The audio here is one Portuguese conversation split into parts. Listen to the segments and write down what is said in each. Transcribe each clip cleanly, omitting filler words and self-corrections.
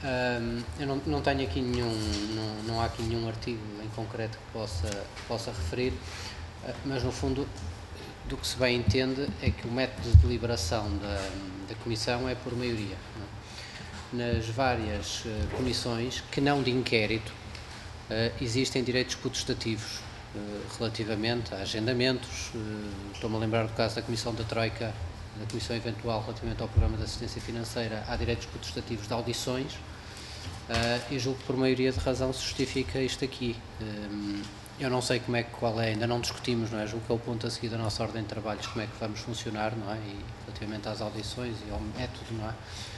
Eu não tenho aqui não há aqui nenhum artigo em concreto que possa referir, mas no fundo do que se bem entende é que o método de deliberação da Comissão é por maioria. Nas várias comissões que não de inquérito existem direitos potestativos relativamente a agendamentos. Estou-me a lembrar do caso da Comissão da Troika, da Comissão Eventual relativamente ao Programa de Assistência Financeira. Há direitos potestativos de audições e julgo que por maioria de razão se justifica isto aqui. Eu não sei qual é, ainda não discutimos, não é? Julgo que é o ponto a seguir da nossa ordem de trabalhos, como é que vamos funcionar, não é? E relativamente às audições e ao método, não é?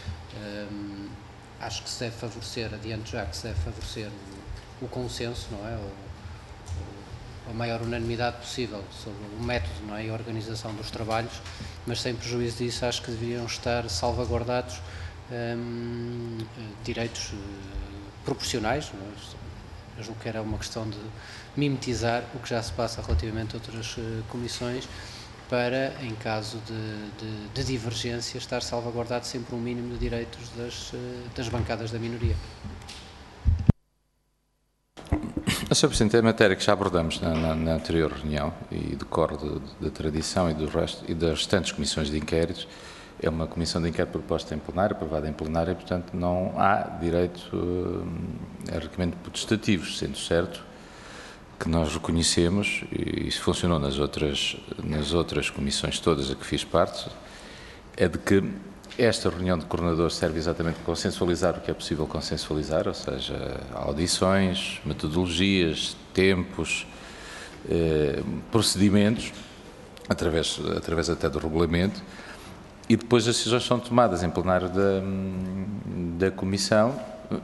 Acho que se deve favorecer, adiante já, que se deve favorecer o consenso, não é? A maior unanimidade possível sobre o método, não é? E a organização dos trabalhos, mas sem prejuízo disso, acho que deveriam estar salvaguardados direitos proporcionais, não é? Eu julgo que era uma questão de mimetizar o que já se passa relativamente a outras comissões, para, em caso de divergência, estar salvaguardado sempre um mínimo de direitos das bancadas da minoria. Sr. Presidente, é a matéria que já abordamos na anterior reunião e decorre da tradição e das restantes comissões de inquéritos. É uma comissão de inquérito proposta em plenário, aprovada em plenário, e, portanto, não há direito a requerimento potestativos, sendo certo que nós reconhecemos, e isso funcionou nas outras comissões todas a que fiz parte, é de que esta reunião de coordenadores serve exatamente para consensualizar o que é possível consensualizar, ou seja, audições, metodologias, tempos, procedimentos, através até do regulamento, e depois as decisões são tomadas em plenário da Comissão,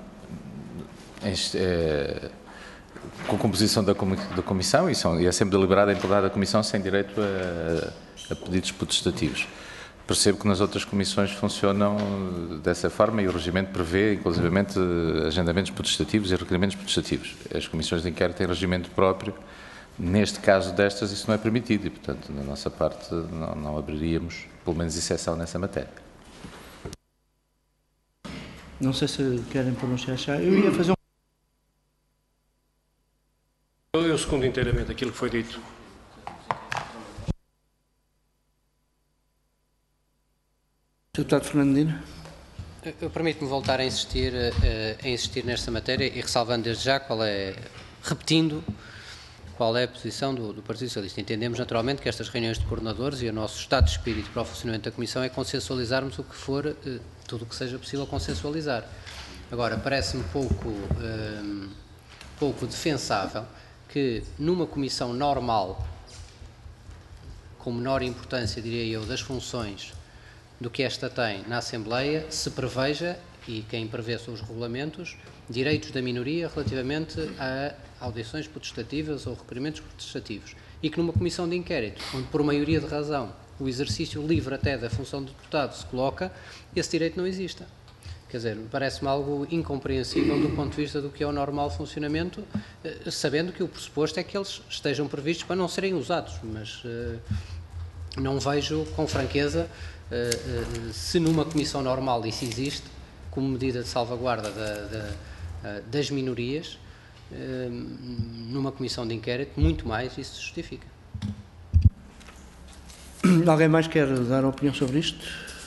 com a composição da Comissão, e é sempre deliberada em plenário da Comissão sem direito a pedidos potestativos. Percebo que nas outras comissões funcionam dessa forma e o regimento prevê, inclusivamente, agendamentos potestativos e requerimentos potestativos. As comissões de inquérito têm regimento próprio. Neste caso destas, isso não é permitido e, portanto, da nossa parte, não abriríamos, pelo menos, exceção nessa matéria. Não sei se querem pronunciar já. Eu ia fazer Eu segundo inteiramente aquilo que foi dito. Deputado Fernandino. Eu permito-me voltar a insistir nesta matéria e ressalvando desde já repetindo qual é a posição do Partido Socialista. Entendemos naturalmente que estas reuniões de coordenadores e o nosso estado de espírito para o funcionamento da Comissão é consensualizarmos o que for, tudo o que seja possível consensualizar. Agora, parece-me pouco defensável que numa comissão normal, com menor importância, diria eu, das funções do que esta tem na Assembleia, se preveja, e quem prevê são os regulamentos, direitos da minoria relativamente a audições potestativas ou requerimentos potestativos. E que numa comissão de inquérito, onde por maioria de razão o exercício livre até da função de deputado se coloca, esse direito não exista. Quer dizer, parece-me algo incompreensível do ponto de vista do que é o normal funcionamento, sabendo que o pressuposto é que eles estejam previstos para não serem usados, mas não vejo com franqueza se numa comissão normal isso existe, como medida de salvaguarda das minorias, numa comissão de inquérito, muito mais isso se justifica. Alguém mais quer dar opinião sobre isto?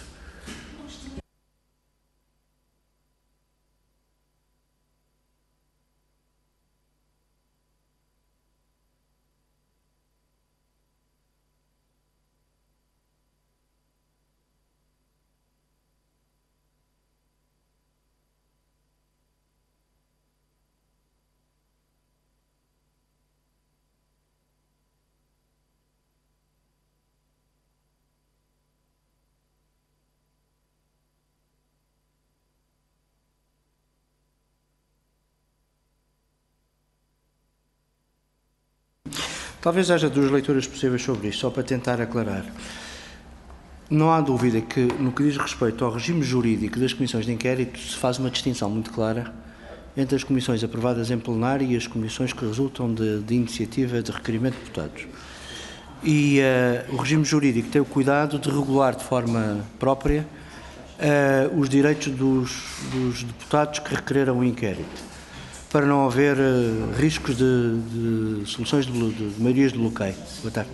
Talvez haja duas leituras possíveis sobre isto, só para tentar aclarar. Não há dúvida que, no que diz respeito ao regime jurídico das comissões de inquérito, se faz uma distinção muito clara entre as comissões aprovadas em plenário e as comissões que resultam de iniciativa de requerimento de deputados. E o regime jurídico tem o cuidado de regular de forma própria os direitos dos deputados que requereram o inquérito, para não haver riscos de soluções de maiorias de bloqueio. Boa tarde.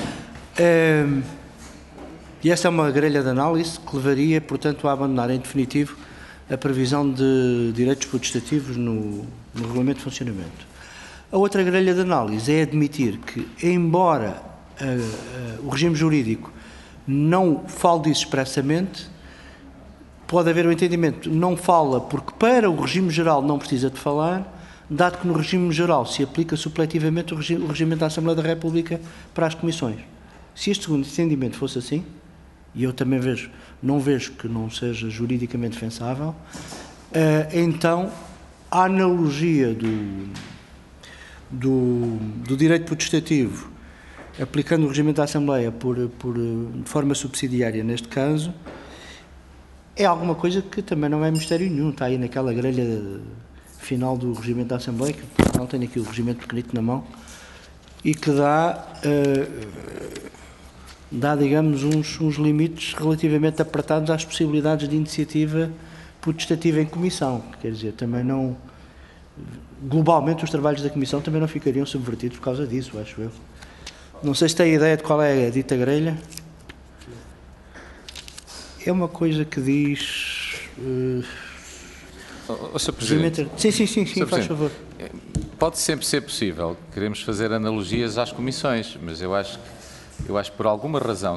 E esta é uma grelha de análise que levaria, portanto, a abandonar em definitivo a previsão de direitos potestativos no Regulamento de Funcionamento. A outra grelha de análise é admitir que, embora o regime jurídico não fale disso expressamente, pode haver um entendimento, não fala porque para o regime geral não precisa de falar, dado que no regime geral se aplica supletivamente o regime da Assembleia da República para as comissões. Se este segundo entendimento fosse assim, e eu também não vejo que não seja juridicamente defensável, então a analogia do direito potestativo, aplicando o regime da Assembleia de forma subsidiária neste caso, é alguma coisa que também não é mistério nenhum, está aí naquela grelha final do regimento da Assembleia, que não tenho aqui o regimento pequenito na mão, e que dá digamos, uns limites relativamente apertados às possibilidades de iniciativa potestativa em comissão. Quer dizer, também não... Globalmente, os trabalhos da comissão também não ficariam subvertidos por causa disso, acho eu. Não sei se tem ideia de qual é a dita grelha. É uma coisa que diz... Sr. Presidente, sim, faz favor. Pode sempre ser possível. Queremos fazer analogias às comissões, mas eu acho que por alguma razão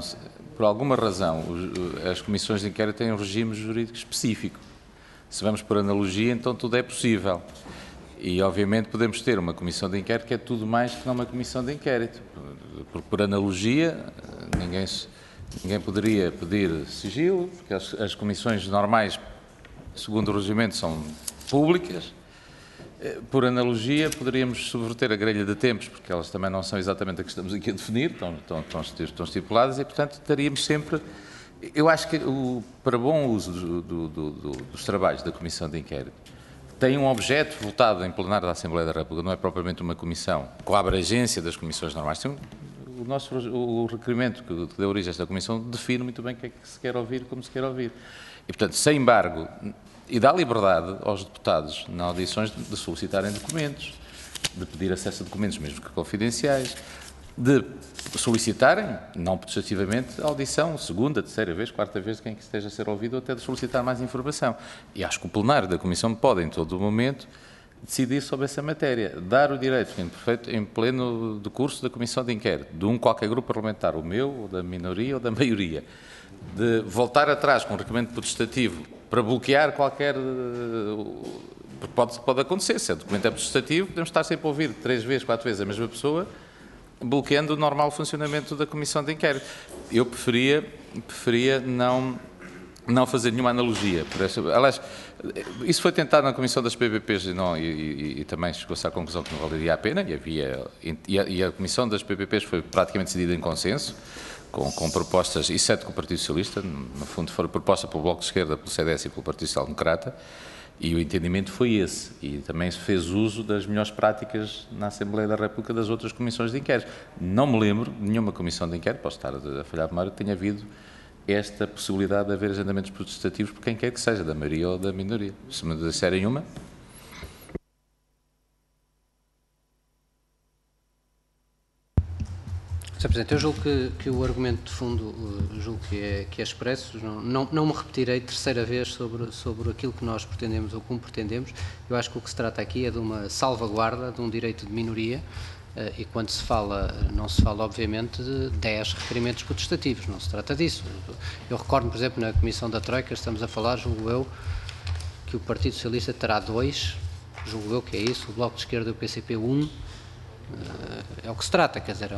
as comissões de inquérito têm um regime jurídico específico. Se vamos por analogia, então tudo é possível. E, obviamente, podemos ter uma comissão de inquérito que é tudo mais que não uma comissão de inquérito. Porque, por analogia, ninguém poderia pedir sigilo, porque as comissões normais, segundo o regimento, são públicas. Por analogia, poderíamos subverter a grelha de tempos, porque elas também não são exatamente a que estamos aqui a definir, estão estipuladas, e, portanto, estaríamos sempre... Eu acho que, para bom uso dos trabalhos da Comissão de Inquérito, tem um objeto votado em plenário da Assembleia da República, não é propriamente uma comissão, com a abrangência das comissões normais. O requerimento que deu origem a esta comissão define muito bem o que é que se quer ouvir e como se quer ouvir. E, portanto, sem embargo, e dá liberdade aos deputados, nas audições, de solicitarem documentos, de pedir acesso a documentos, mesmo que confidenciais, de solicitarem, não potestativamente, a audição, segunda, terceira vez, quarta vez, de quem que esteja a ser ouvido, ou até de solicitar mais informação. E acho que o plenário da Comissão pode, em todo o momento, decidir sobre essa matéria, dar o direito, em pleno decurso da Comissão de Inquérito, de qualquer grupo parlamentar, o meu, ou da minoria, ou da maioria, de voltar atrás com um requerimento potestativo para bloquear qualquer... Pode acontecer, se o documento é potestativo, podemos estar sempre a ouvir 3 vezes, 4 vezes a mesma pessoa, bloqueando o normal funcionamento da Comissão de Inquérito. Eu preferia não fazer nenhuma analogia. Aliás, isso foi tentado na Comissão das PPPs e também chegou-se à conclusão que não valeria a pena, e a Comissão das PPPs foi praticamente decidida em consenso, com propostas, exceto com o Partido Socialista, no fundo foi proposta pelo Bloco de Esquerda, pelo CDS e pelo Partido Social Democrata, e o entendimento foi esse, e também se fez uso das melhores práticas na Assembleia da República das outras comissões de inquérito. Não me lembro de nenhuma comissão de inquérito, posso estar a falhar de memória, que tenha havido esta possibilidade de haver agendamentos protestativos por quem quer que seja, da maioria ou da minoria. Se me disserem uma... Sr. Presidente, eu julgo que o argumento de fundo julgo que é expresso, não me repetirei terceira vez sobre aquilo que nós pretendemos ou como pretendemos. Eu acho que o que se trata aqui é de uma salvaguarda de um direito de minoria e quando se fala, não se fala obviamente de 10 requerimentos potestativos, não se trata disso. Eu recordo, por exemplo, na Comissão da Troika, estamos a falar, julgo eu, que o Partido Socialista terá 2, julgo eu que é isso, o Bloco de Esquerda e o PCP 1, é o que se trata, quer dizer,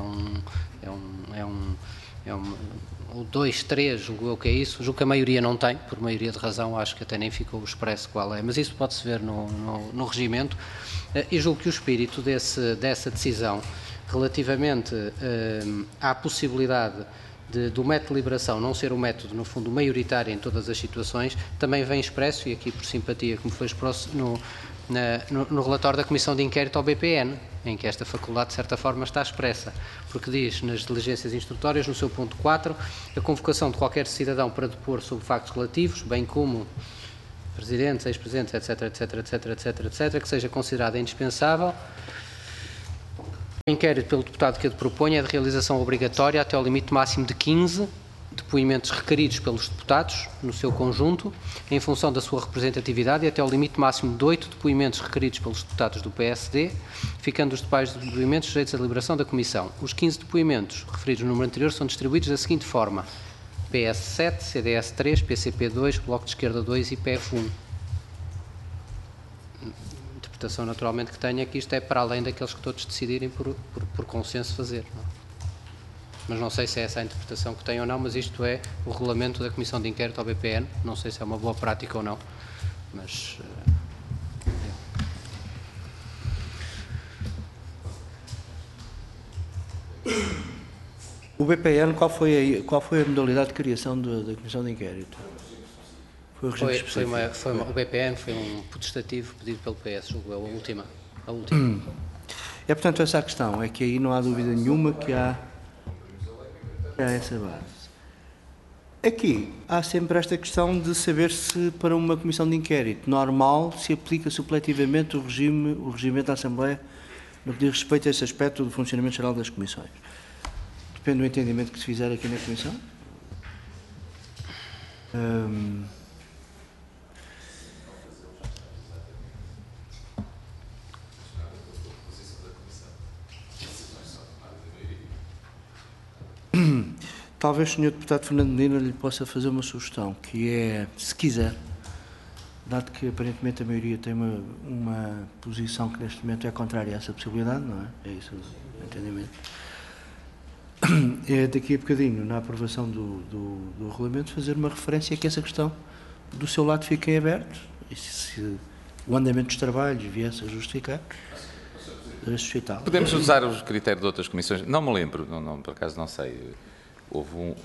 o 2, 3, julgo eu que é isso, julgo que a maioria não tem, por maioria de razão, acho que até nem ficou expresso qual é, mas isso pode-se ver no regimento, e julgo que o espírito dessa decisão, relativamente à possibilidade do método de deliberação não ser o método, no fundo, maioritário em todas as situações, também vem expresso, e aqui por simpatia, como foi expresso no relatório da Comissão de Inquérito ao BPN, em que esta faculdade, de certa forma, está expressa, porque diz nas diligências instrutórias, no seu ponto 4, a convocação de qualquer cidadão para depor sobre factos relativos, bem como presidentes, ex-presidentes, etc., etc., etc., etc., etc., que seja considerada indispensável. O inquérito pelo deputado que a proponha é de realização obrigatória até ao limite máximo de 15 depoimentos requeridos pelos deputados, no seu conjunto, em função da sua representatividade, e até ao limite máximo de 8 depoimentos requeridos pelos deputados do PSD, ficando os demais depoimentos sujeitos à deliberação da Comissão. Os 15 depoimentos referidos no número anterior são distribuídos da seguinte forma: PS 7, CDS 3, PCP 2, Bloco de Esquerda 2 e PF 1. Interpretação naturalmente que tenho é que isto é para além daqueles que todos decidirem por consenso fazer. Não? Mas não sei se é essa a interpretação que tem ou não, mas isto é o regulamento da Comissão de Inquérito ao BPN, não sei se é uma boa prática ou não, mas... O BPN, qual foi a modalidade de criação da Comissão de Inquérito? Foi o regime específico? O BPN foi um potestativo pedido pelo PS, julgo eu, a última. É, portanto, essa a questão, é que aí não há dúvida nenhuma que há essa base. Aqui, há sempre esta questão de saber se para uma Comissão de Inquérito normal se aplica supletivamente o regimento da Assembleia no que diz respeito a esse aspecto do funcionamento geral das comissões. Depende do entendimento que se fizer aqui na Comissão. Talvez o Sr. Deputado Fernando Medina lhe possa fazer uma sugestão, que é, se quiser, dado que aparentemente a maioria tem uma posição que neste momento é contrária a essa possibilidade, não é? É isso o entendimento. É daqui a bocadinho, na aprovação do regulamento, fazer uma referência a que essa questão do seu lado fique em aberto, e se o andamento dos trabalhos viesse a justificar, suscitá-lo. Podemos usar os critérios de outras comissões? Não me lembro, por acaso não sei. Houve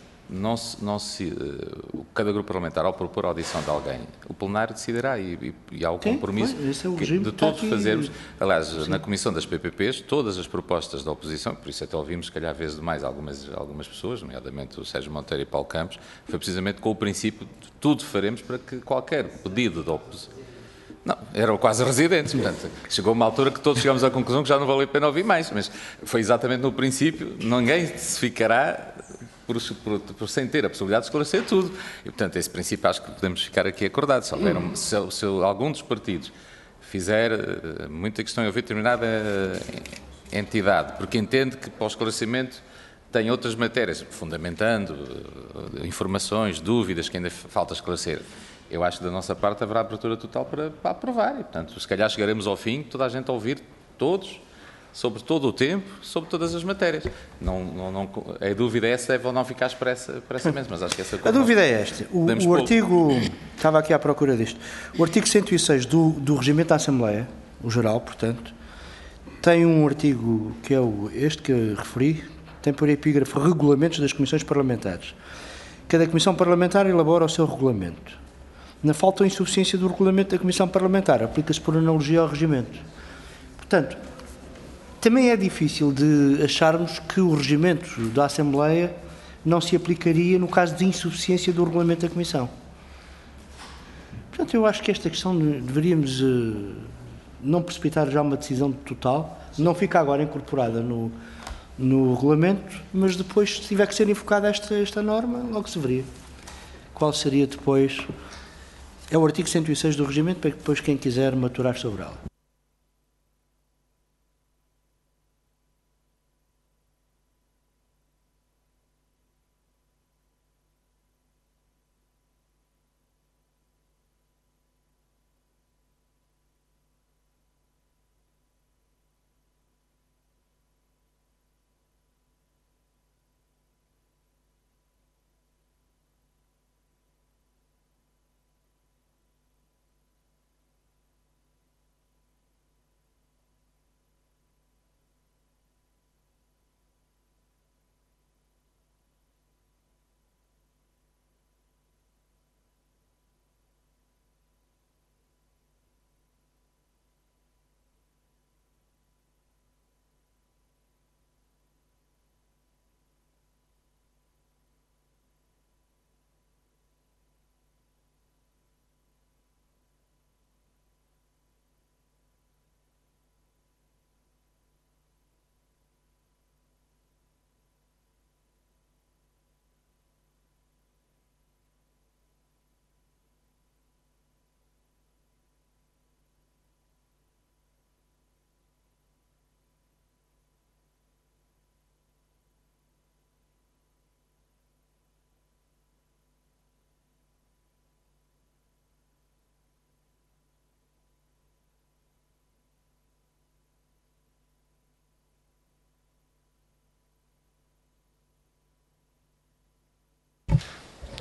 cada grupo parlamentar, ao propor a audição de alguém, o plenário decidirá e há o compromisso de todos fazermos. Aliás, na comissão das PPPs, todas as propostas da oposição, por isso até ouvimos, se calhar, vezes demais algumas pessoas, nomeadamente o Sérgio Monteiro e Paulo Campos, foi precisamente com o princípio de tudo faremos para que qualquer pedido da oposição. Não, eram quase residentes, portanto, chegou uma altura que todos chegamos à conclusão que já não valeu a pena ouvir mais, mas foi exatamente no princípio, ninguém se ficará por sem ter a possibilidade de esclarecer tudo. E, portanto, esse princípio acho que podemos ficar aqui acordados. Se algum dos partidos fizer muita questão em ouvir determinada entidade, porque entende que para o esclarecimento tem outras matérias, fundamentando informações, dúvidas que ainda falta esclarecer, eu acho que da nossa parte haverá abertura total para aprovar. E, portanto, se calhar chegaremos ao fim, toda a gente a ouvir, todos, sobre todo o tempo, sobre todas as matérias. A dúvida é se deve ou não ficar expressa mesmo, mas acho que essa coisa... A dúvida é esta. O artigo... Estava aqui à procura disto. O artigo 106 do Regimento da Assembleia, o geral, portanto, tem um artigo que é este que referi, tem por epígrafe regulamentos das comissões parlamentares. Cada comissão parlamentar elabora o seu regulamento. Na falta ou insuficiência do regulamento da comissão parlamentar, aplica-se por analogia ao regimento. Portanto, também é difícil de acharmos que o regimento da Assembleia não se aplicaria no caso de insuficiência do regulamento da Comissão. Portanto, eu acho que esta questão deveríamos não precipitar já uma decisão total, não fica agora incorporada no regulamento, mas depois, se tiver que ser invocada esta norma, logo se veria. Qual seria depois... É o artigo 106 do regimento, para que depois quem quiser maturar sobre ela.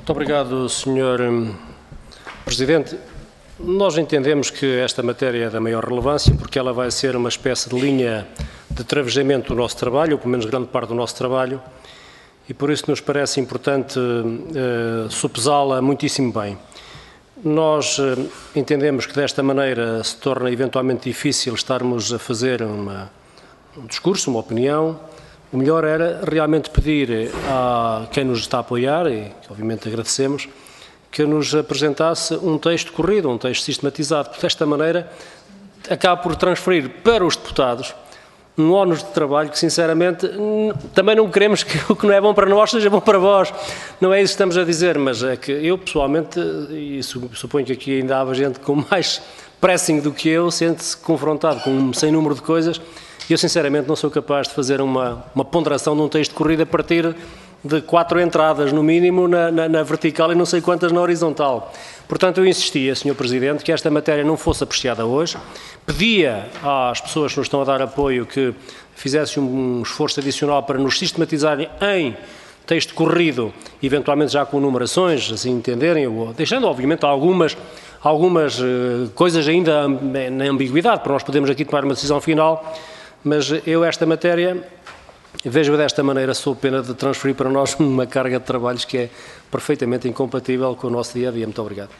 Muito obrigado, Sr. Presidente. Nós entendemos que esta matéria é da maior relevância porque ela vai ser uma espécie de linha de travejamento do nosso trabalho, ou pelo menos grande parte do nosso trabalho, e por isso nos parece importante sopesá-la muitíssimo bem. Nós entendemos que desta maneira se torna eventualmente difícil estarmos a fazer um discurso, uma opinião. O melhor era realmente pedir a quem nos está a apoiar, e obviamente agradecemos, que nos apresentasse um texto corrido, um texto sistematizado, porque desta maneira acaba por transferir para os deputados um ónus de trabalho que, sinceramente, também não queremos que o que não é bom para nós seja bom para vós. Não é isso que estamos a dizer, mas é que eu, pessoalmente, e suponho que aqui ainda há gente com mais pressing do que eu, sente-se confrontado com um sem número de coisas. Eu, sinceramente, não sou capaz de fazer uma ponderação de um texto corrido a partir de 4 entradas, no mínimo, na vertical e não sei quantas na horizontal. Portanto, eu insistia, Sr. Presidente, que esta matéria não fosse apreciada hoje. Pedia às pessoas que nos estão a dar apoio que fizessem um esforço adicional para nos sistematizarem em texto corrido, eventualmente já com numerações, assim entenderem, ou deixando, obviamente, algumas coisas ainda na ambiguidade, para nós podermos aqui tomar uma decisão final. Mas eu, esta matéria, vejo desta maneira, sou pena de transferir para nós uma carga de trabalhos que é perfeitamente incompatível com o nosso dia-a-dia. Muito obrigado.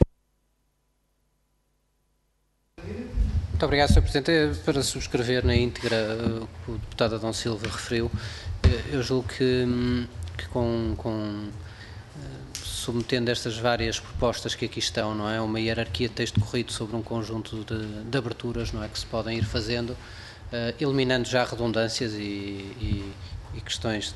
Muito obrigado, Sr. Presidente. Para subscrever na íntegra o que o deputado Adão Silva referiu, eu julgo que submetendo estas várias propostas que aqui estão, não é, uma hierarquia de texto corrido sobre um conjunto de aberturas, não é, que se podem ir fazendo, eliminando já redundâncias e questões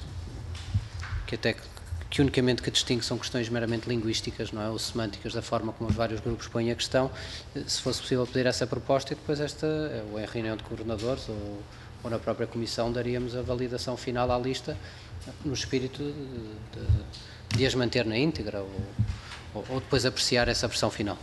que unicamente que distingue são questões meramente linguísticas, não é, ou semânticas, da forma como os vários grupos põem a questão. Se fosse possível pedir essa proposta e depois ou em reunião de coordenadores ou na própria comissão, daríamos a validação final à lista no espírito de as manter na íntegra ou depois apreciar essa versão final.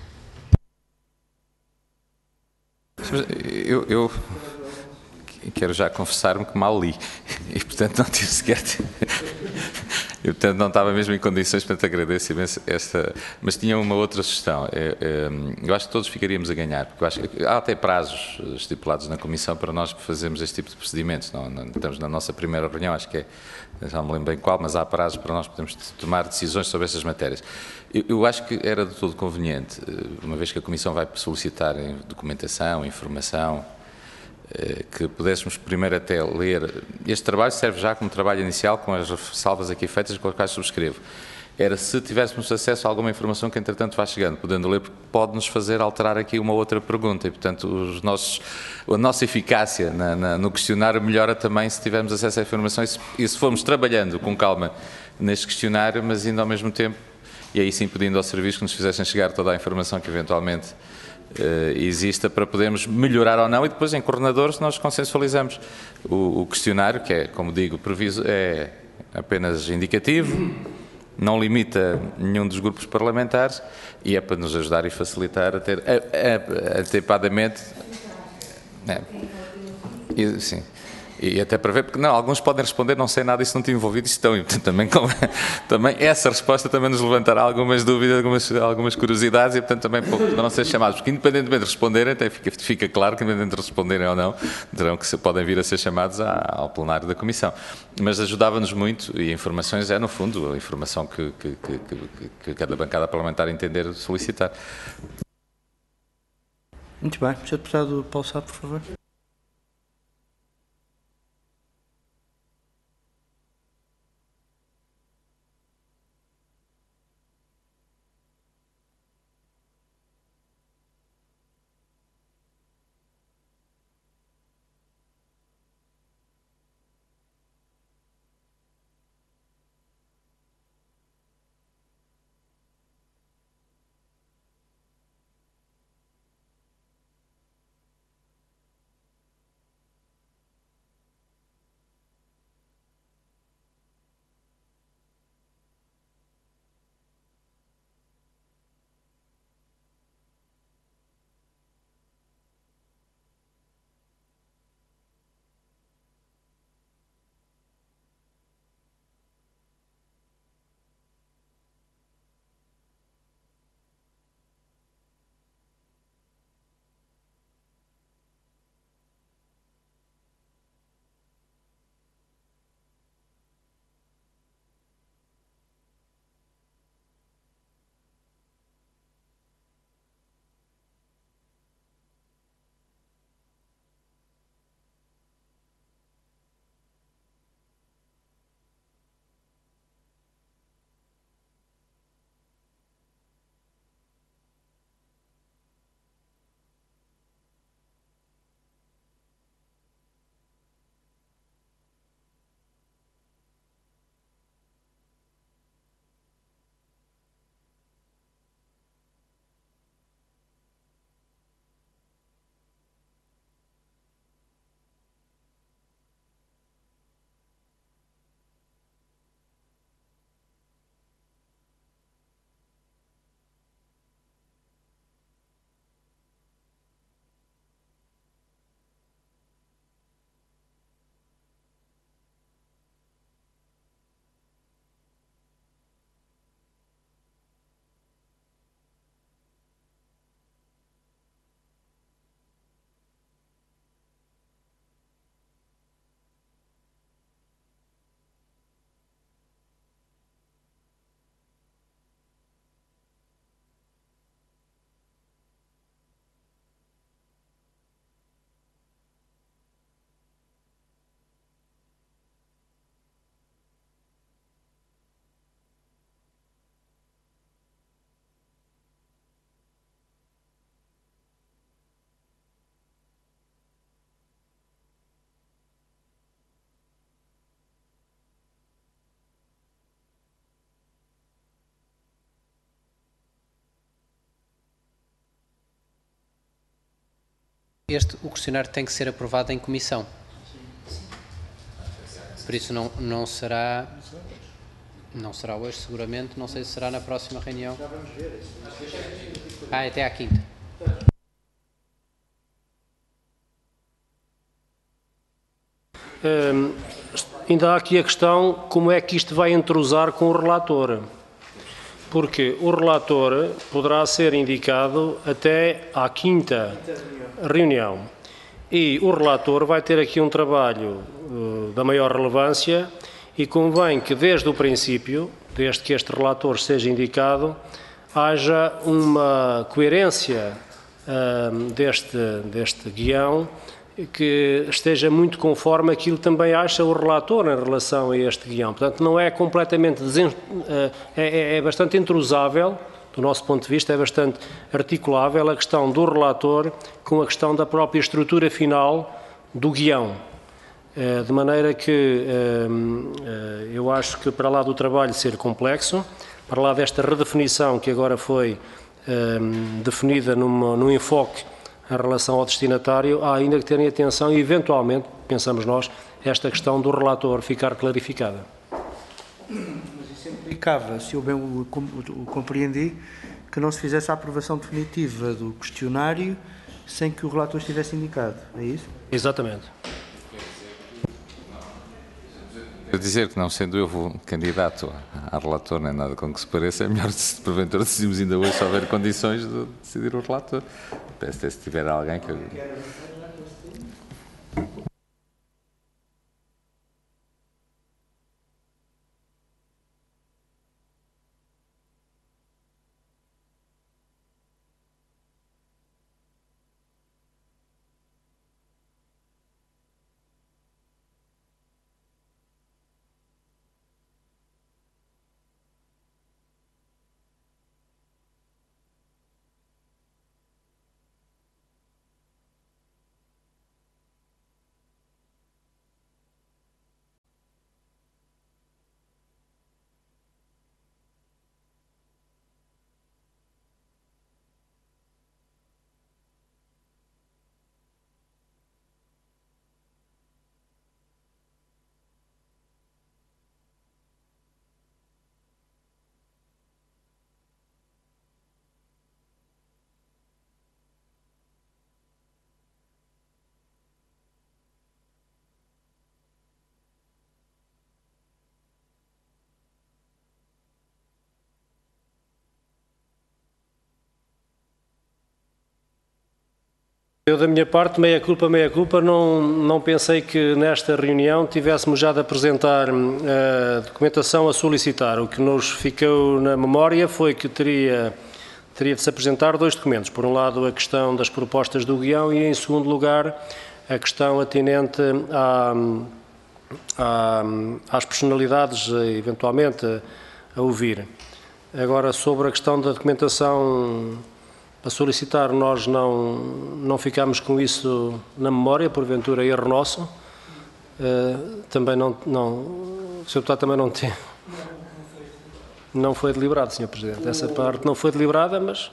Eu quero já confessar-me que mal li e, portanto, não tive sequer... Eu, portanto, não estava mesmo em condições, portanto, agradeço imenso esta... Mas tinha uma outra sugestão. Eu acho que todos ficaríamos a ganhar, porque eu acho que há até prazos estipulados na Comissão para nós fazermos este tipo de procedimentos. Estamos na nossa primeira reunião, acho que já não me lembro bem qual, mas há prazos para nós podermos tomar decisões sobre estas matérias. Eu acho que era de todo conveniente, uma vez que a Comissão vai solicitar documentação, informação, que pudéssemos primeiro até ler. Este trabalho serve já como trabalho inicial, com as ressalvas aqui feitas, com as quais subscrevo. Era se tivéssemos acesso a alguma informação que, entretanto, vá chegando, podendo ler, porque pode-nos fazer alterar aqui uma outra pergunta e, portanto, a nossa eficácia no questionário melhora também se tivermos acesso à informação e se formos trabalhando com calma neste questionário, mas ainda ao mesmo tempo, e aí sim pedindo ao serviço que nos fizessem chegar toda a informação que eventualmente exista para podermos melhorar ou não, e depois em coordenadores nós consensualizamos o questionário, que é, como digo, é apenas indicativo, não limita nenhum dos grupos parlamentares e é para nos ajudar e facilitar a ter antecipadamente, sim. E até para ver, porque não, alguns podem responder, não sei nada, isso não tinha envolvido, isso estão, e portanto também essa resposta também nos levantará algumas dúvidas, algumas curiosidades e portanto também para não ser chamados, porque independentemente de responderem, até fica claro que independentemente de responderem ou não, podem vir a ser chamados ao plenário da Comissão. Mas ajudava-nos muito e informações é no fundo a informação que cada bancada parlamentar entender solicitar. Muito bem. Sr. Deputado Paulo Sá, por favor. O questionário tem que ser aprovado em comissão. Por isso não será hoje, seguramente. Não sei se será na próxima reunião. Já vamos ver. Até à quinta. Ainda há aqui a questão como é que isto vai entrosar com o relator. Porque o relator poderá ser indicado até à quinta reunião. E o relator vai ter aqui um trabalho da maior relevância e convém que desde o princípio, desde que este relator seja indicado, haja uma coerência deste guião que esteja muito conforme aquilo que também acha o relator em relação a este guião. Portanto, não é completamente é bastante entrosável, do nosso ponto de vista, é bastante articulável a questão do relator com a questão da própria estrutura final do guião. De maneira que eu acho que, para lá do trabalho ser complexo, para lá desta redefinição que agora foi definida num enfoque em relação ao destinatário, há ainda que terem atenção e, eventualmente, pensamos nós, esta questão do relator ficar clarificada. Mas isso implicava, se eu bem o compreendi, que não se fizesse a aprovação definitiva do questionário sem que o relator estivesse indicado, é isso? Exatamente. Quero dizer que, não sendo eu candidato a relator, nem nada com que se pareça, é melhor se porventura decidimos ainda hoje se houver condições de decidir o relator. Peço se tiver alguém que... Eu, da minha parte, meia culpa, não pensei que nesta reunião tivéssemos já de apresentar a documentação a solicitar. O que nos ficou na memória foi que teria de se apresentar dois documentos. Por um lado, a questão das propostas do guião e, em segundo lugar, a questão atinente às personalidades, eventualmente, a ouvir. Agora, sobre a questão da documentação a solicitar, nós não ficámos com isso na memória, porventura erro nosso. Também o Sr. Deputado também não tem. Não foi deliberado, Sr. Presidente. Essa parte não foi deliberada, mas...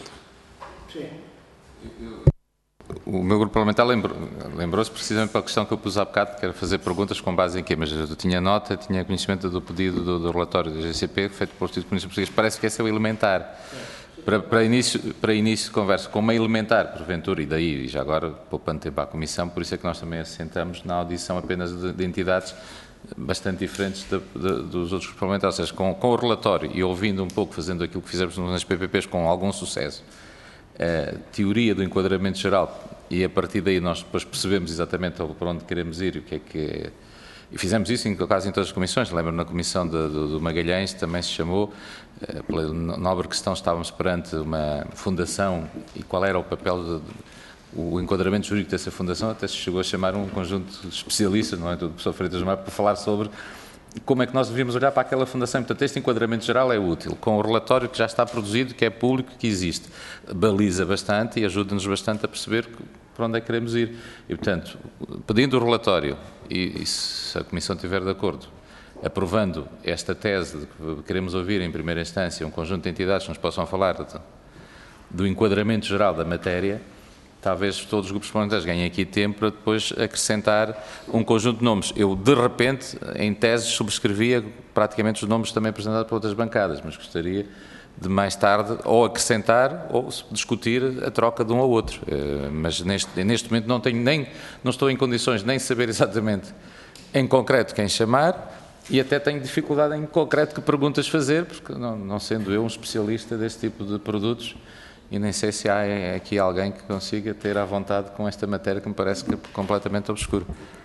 O meu grupo parlamentar lembrou-se precisamente pela questão que eu pus há bocado, que era fazer perguntas com base em quê? Mas eu tinha nota, tinha conhecimento do pedido do relatório da GCP, feito pelo Instituto de Comunicações Portuguesas. Parece que esse é o elementar. Para início de conversa, como é elementar, porventura, e daí, já agora, poupando tempo à Comissão, por isso é que nós também assentamos na audição apenas de entidades bastante diferentes dos outros parlamentares, ou seja, com o relatório e ouvindo um pouco, fazendo aquilo que fizemos nas PPPs com algum sucesso, a teoria do enquadramento geral, e a partir daí nós depois percebemos exatamente para onde queremos ir e o que é que é. E fizemos isso, quase em todas as comissões. Lembro na comissão do Magalhães, também se chamou, pela nobre questão, estávamos perante uma fundação e qual era o papel, o enquadramento jurídico dessa fundação, até se chegou a chamar um conjunto de especialistas, não é, do professor Freitas Mar, para falar sobre como é que nós devíamos olhar para aquela fundação. Portanto, este enquadramento geral é útil, com o relatório que já está produzido, que é público, que existe. Baliza bastante e ajuda-nos bastante a perceber para onde é que queremos ir. E, portanto, pedindo o relatório, e se a Comissão estiver de acordo, aprovando esta tese de que queremos ouvir em primeira instância um conjunto de entidades que nos possam falar do enquadramento geral da matéria, talvez todos os grupos parlamentares ganhem aqui tempo para depois acrescentar um conjunto de nomes. Eu, de repente, em tese, subscrevia praticamente os nomes também apresentados por outras bancadas, mas gostaria de mais tarde ou acrescentar ou discutir a troca de um ao outro. Mas neste momento não estou em condições nem de saber exatamente em concreto quem chamar e até tenho dificuldade em concreto que perguntas fazer, porque não sendo eu um especialista deste tipo de produtos, e nem sei se há aqui alguém que consiga ter à vontade com esta matéria que me parece que é completamente obscura.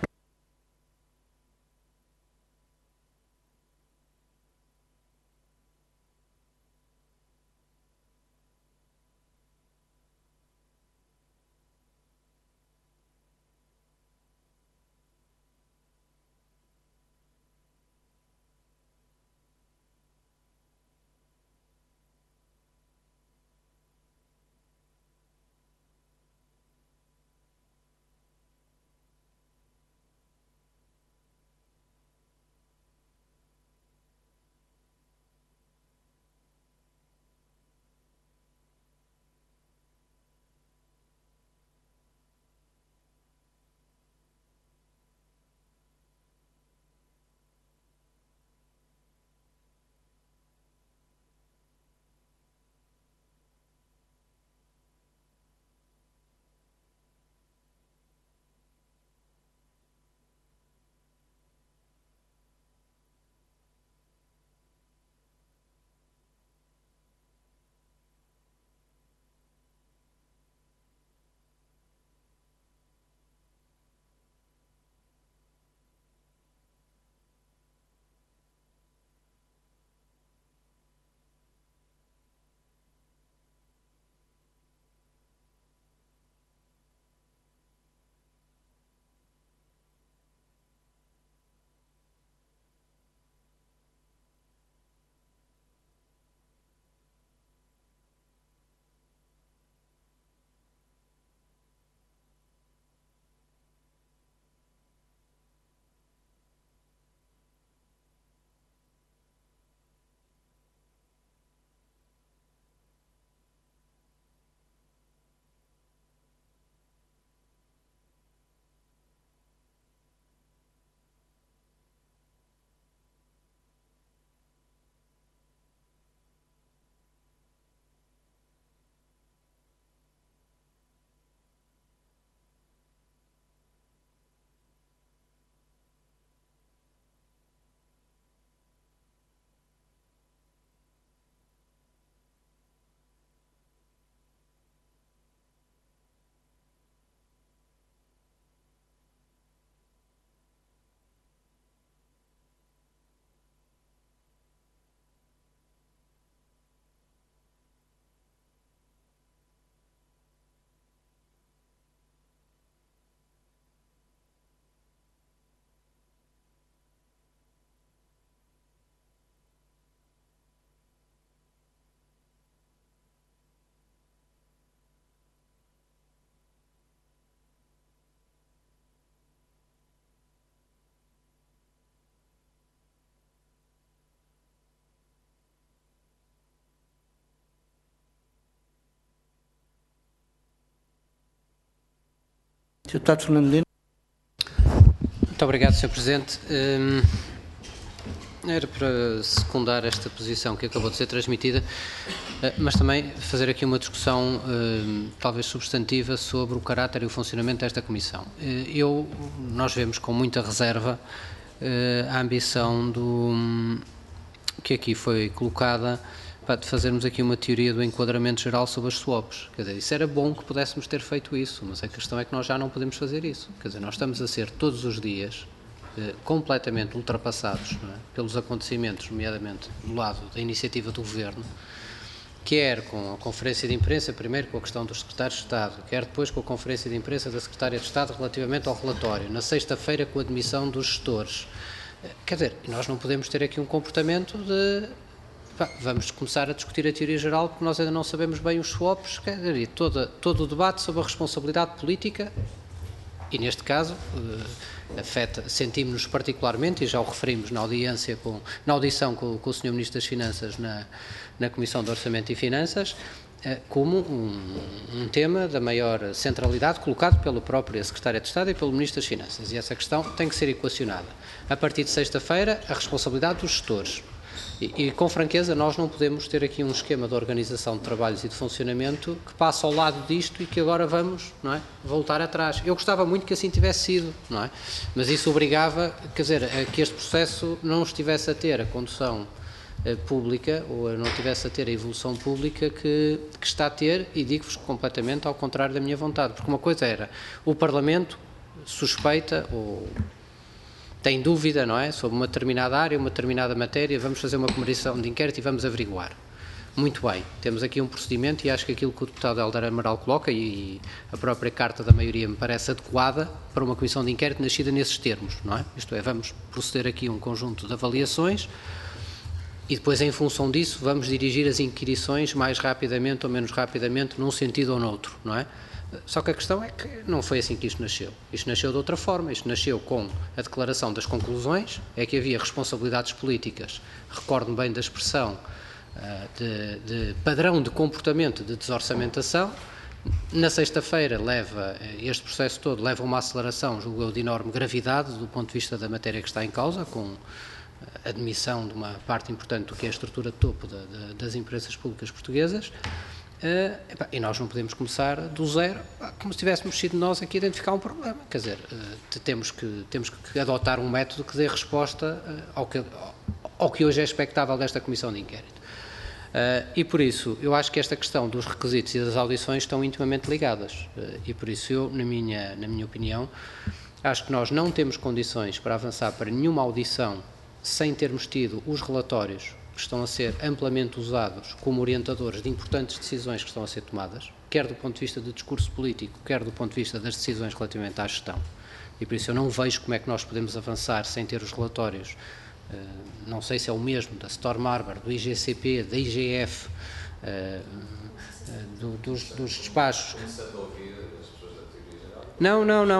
Deputado Fernando Medina. Muito obrigado, Sr. Presidente. Era para secundar esta posição que acabou de ser transmitida, mas também fazer aqui uma discussão talvez substantiva sobre o caráter e o funcionamento desta Comissão. Nós vemos com muita reserva a ambição que aqui foi colocada de fazermos aqui uma teoria do enquadramento geral sobre as swaps. Quer dizer, isso era bom que pudéssemos ter feito isso, mas a questão é que nós já não podemos fazer isso. Quer dizer, nós estamos a ser todos os dias completamente ultrapassados, não é, pelos acontecimentos, nomeadamente do lado da iniciativa do Governo, quer com a conferência de imprensa, primeiro com a questão dos secretários de Estado, quer depois com a conferência de imprensa da Secretária de Estado relativamente ao relatório, na sexta-feira com a admissão dos gestores. Quer dizer, nós não podemos ter aqui um comportamento de vamos começar a discutir a teoria geral porque nós ainda não sabemos bem os swaps, quer dizer, e todo o debate sobre a responsabilidade política, e neste caso sentimos-nos particularmente, e já o referimos na audição com o Sr. Ministro das Finanças na Comissão de Orçamento e Finanças, como um tema da maior centralidade colocado pelo próprio Secretário de Estado e pelo Ministro das Finanças, e essa questão tem que ser equacionada. A partir de sexta-feira, a responsabilidade dos gestores. E com franqueza, nós não podemos ter aqui um esquema de organização de trabalhos e de funcionamento que passa ao lado disto e que agora vamos, não é, voltar atrás. Eu gostava muito que assim tivesse sido, não é? Mas isso obrigava, quer dizer, a que este processo não estivesse a ter a condução pública, ou não tivesse a ter a evolução pública que está a ter, e digo-vos completamente ao contrário da minha vontade, porque uma coisa era o Parlamento suspeita ou tem dúvida, não é, sobre uma determinada área, uma determinada matéria, vamos fazer uma comissão de inquérito e vamos averiguar. Muito bem, temos aqui um procedimento e acho que aquilo que o deputado Hélder Amaral coloca e a própria carta da maioria me parece adequada para uma comissão de inquérito nascida nesses termos, não é? Isto é, vamos proceder aqui a um conjunto de avaliações e depois, em função disso, vamos dirigir as inquirições mais rapidamente ou menos rapidamente, num sentido ou noutro, não é? Só que a questão é que não foi assim que isto nasceu. Isto nasceu de outra forma. Isto nasceu com a declaração das conclusões, é que havia responsabilidades políticas, recordo-me bem da expressão, de padrão de comportamento de desorçamentação. Na sexta-feira este processo todo leva a uma aceleração, julgo eu, de enorme gravidade do ponto de vista da matéria que está em causa, com a admissão de uma parte importante do que é a estrutura de topo das empresas públicas portuguesas. E nós não podemos começar do zero, como se tivéssemos sido nós aqui a identificar um problema. Quer dizer, temos que adotar um método que dê resposta ao que hoje é expectável desta comissão de inquérito. E por isso, eu acho que esta questão dos requisitos e das audições estão intimamente ligadas. E por isso eu, na minha opinião, acho que nós não temos condições para avançar para nenhuma audição sem termos tido os relatórios que estão a ser amplamente usados como orientadores de importantes decisões que estão a ser tomadas, quer do ponto de vista do discurso político, quer do ponto de vista das decisões relativamente à gestão. E por isso eu não vejo como é que nós podemos avançar sem ter os relatórios, não sei se é o mesmo da Storm Harbor, do IGCP, da IGF, dos despachos. Não,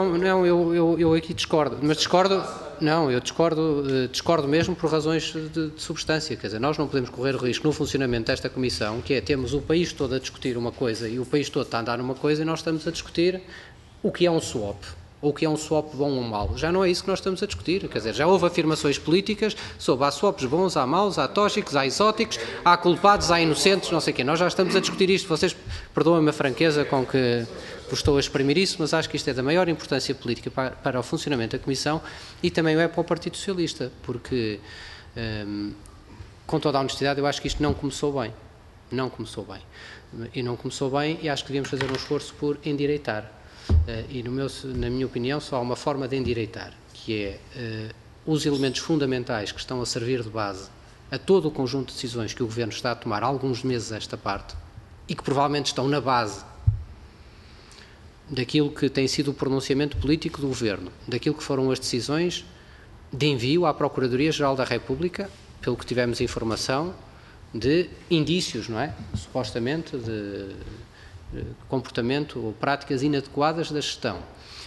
eu aqui discordo, mas eu discordo mesmo por razões de substância, quer dizer, nós não podemos correr o risco no funcionamento desta comissão, que é, temos o país todo a discutir uma coisa e o país todo está a andar numa coisa e nós estamos a discutir o que é um swap, ou o que é um swap bom ou mau. Já não é isso que nós estamos a discutir, quer dizer, já houve afirmações políticas sobre há swaps bons, há maus, há tóxicos, há exóticos, há culpados, há inocentes, não sei o quê. Nós já estamos a discutir isto, vocês perdoem-me a franqueza com que estou a exprimir isso, mas acho que isto é da maior importância política para o funcionamento da Comissão e também é para o Partido Socialista, porque, com toda a honestidade, eu acho que isto não começou bem. Não começou bem. E não começou bem e acho que devíamos fazer um esforço por endireitar. E, na minha opinião, só há uma forma de endireitar, que é os elementos fundamentais que estão a servir de base a todo o conjunto de decisões que o Governo está a tomar há alguns meses a esta parte e que provavelmente estão na base daquilo que tem sido o pronunciamento político do Governo, daquilo que foram as decisões de envio à Procuradoria-Geral da República, pelo que tivemos informação, de indícios, não é? Supostamente de comportamento ou práticas inadequadas da gestão,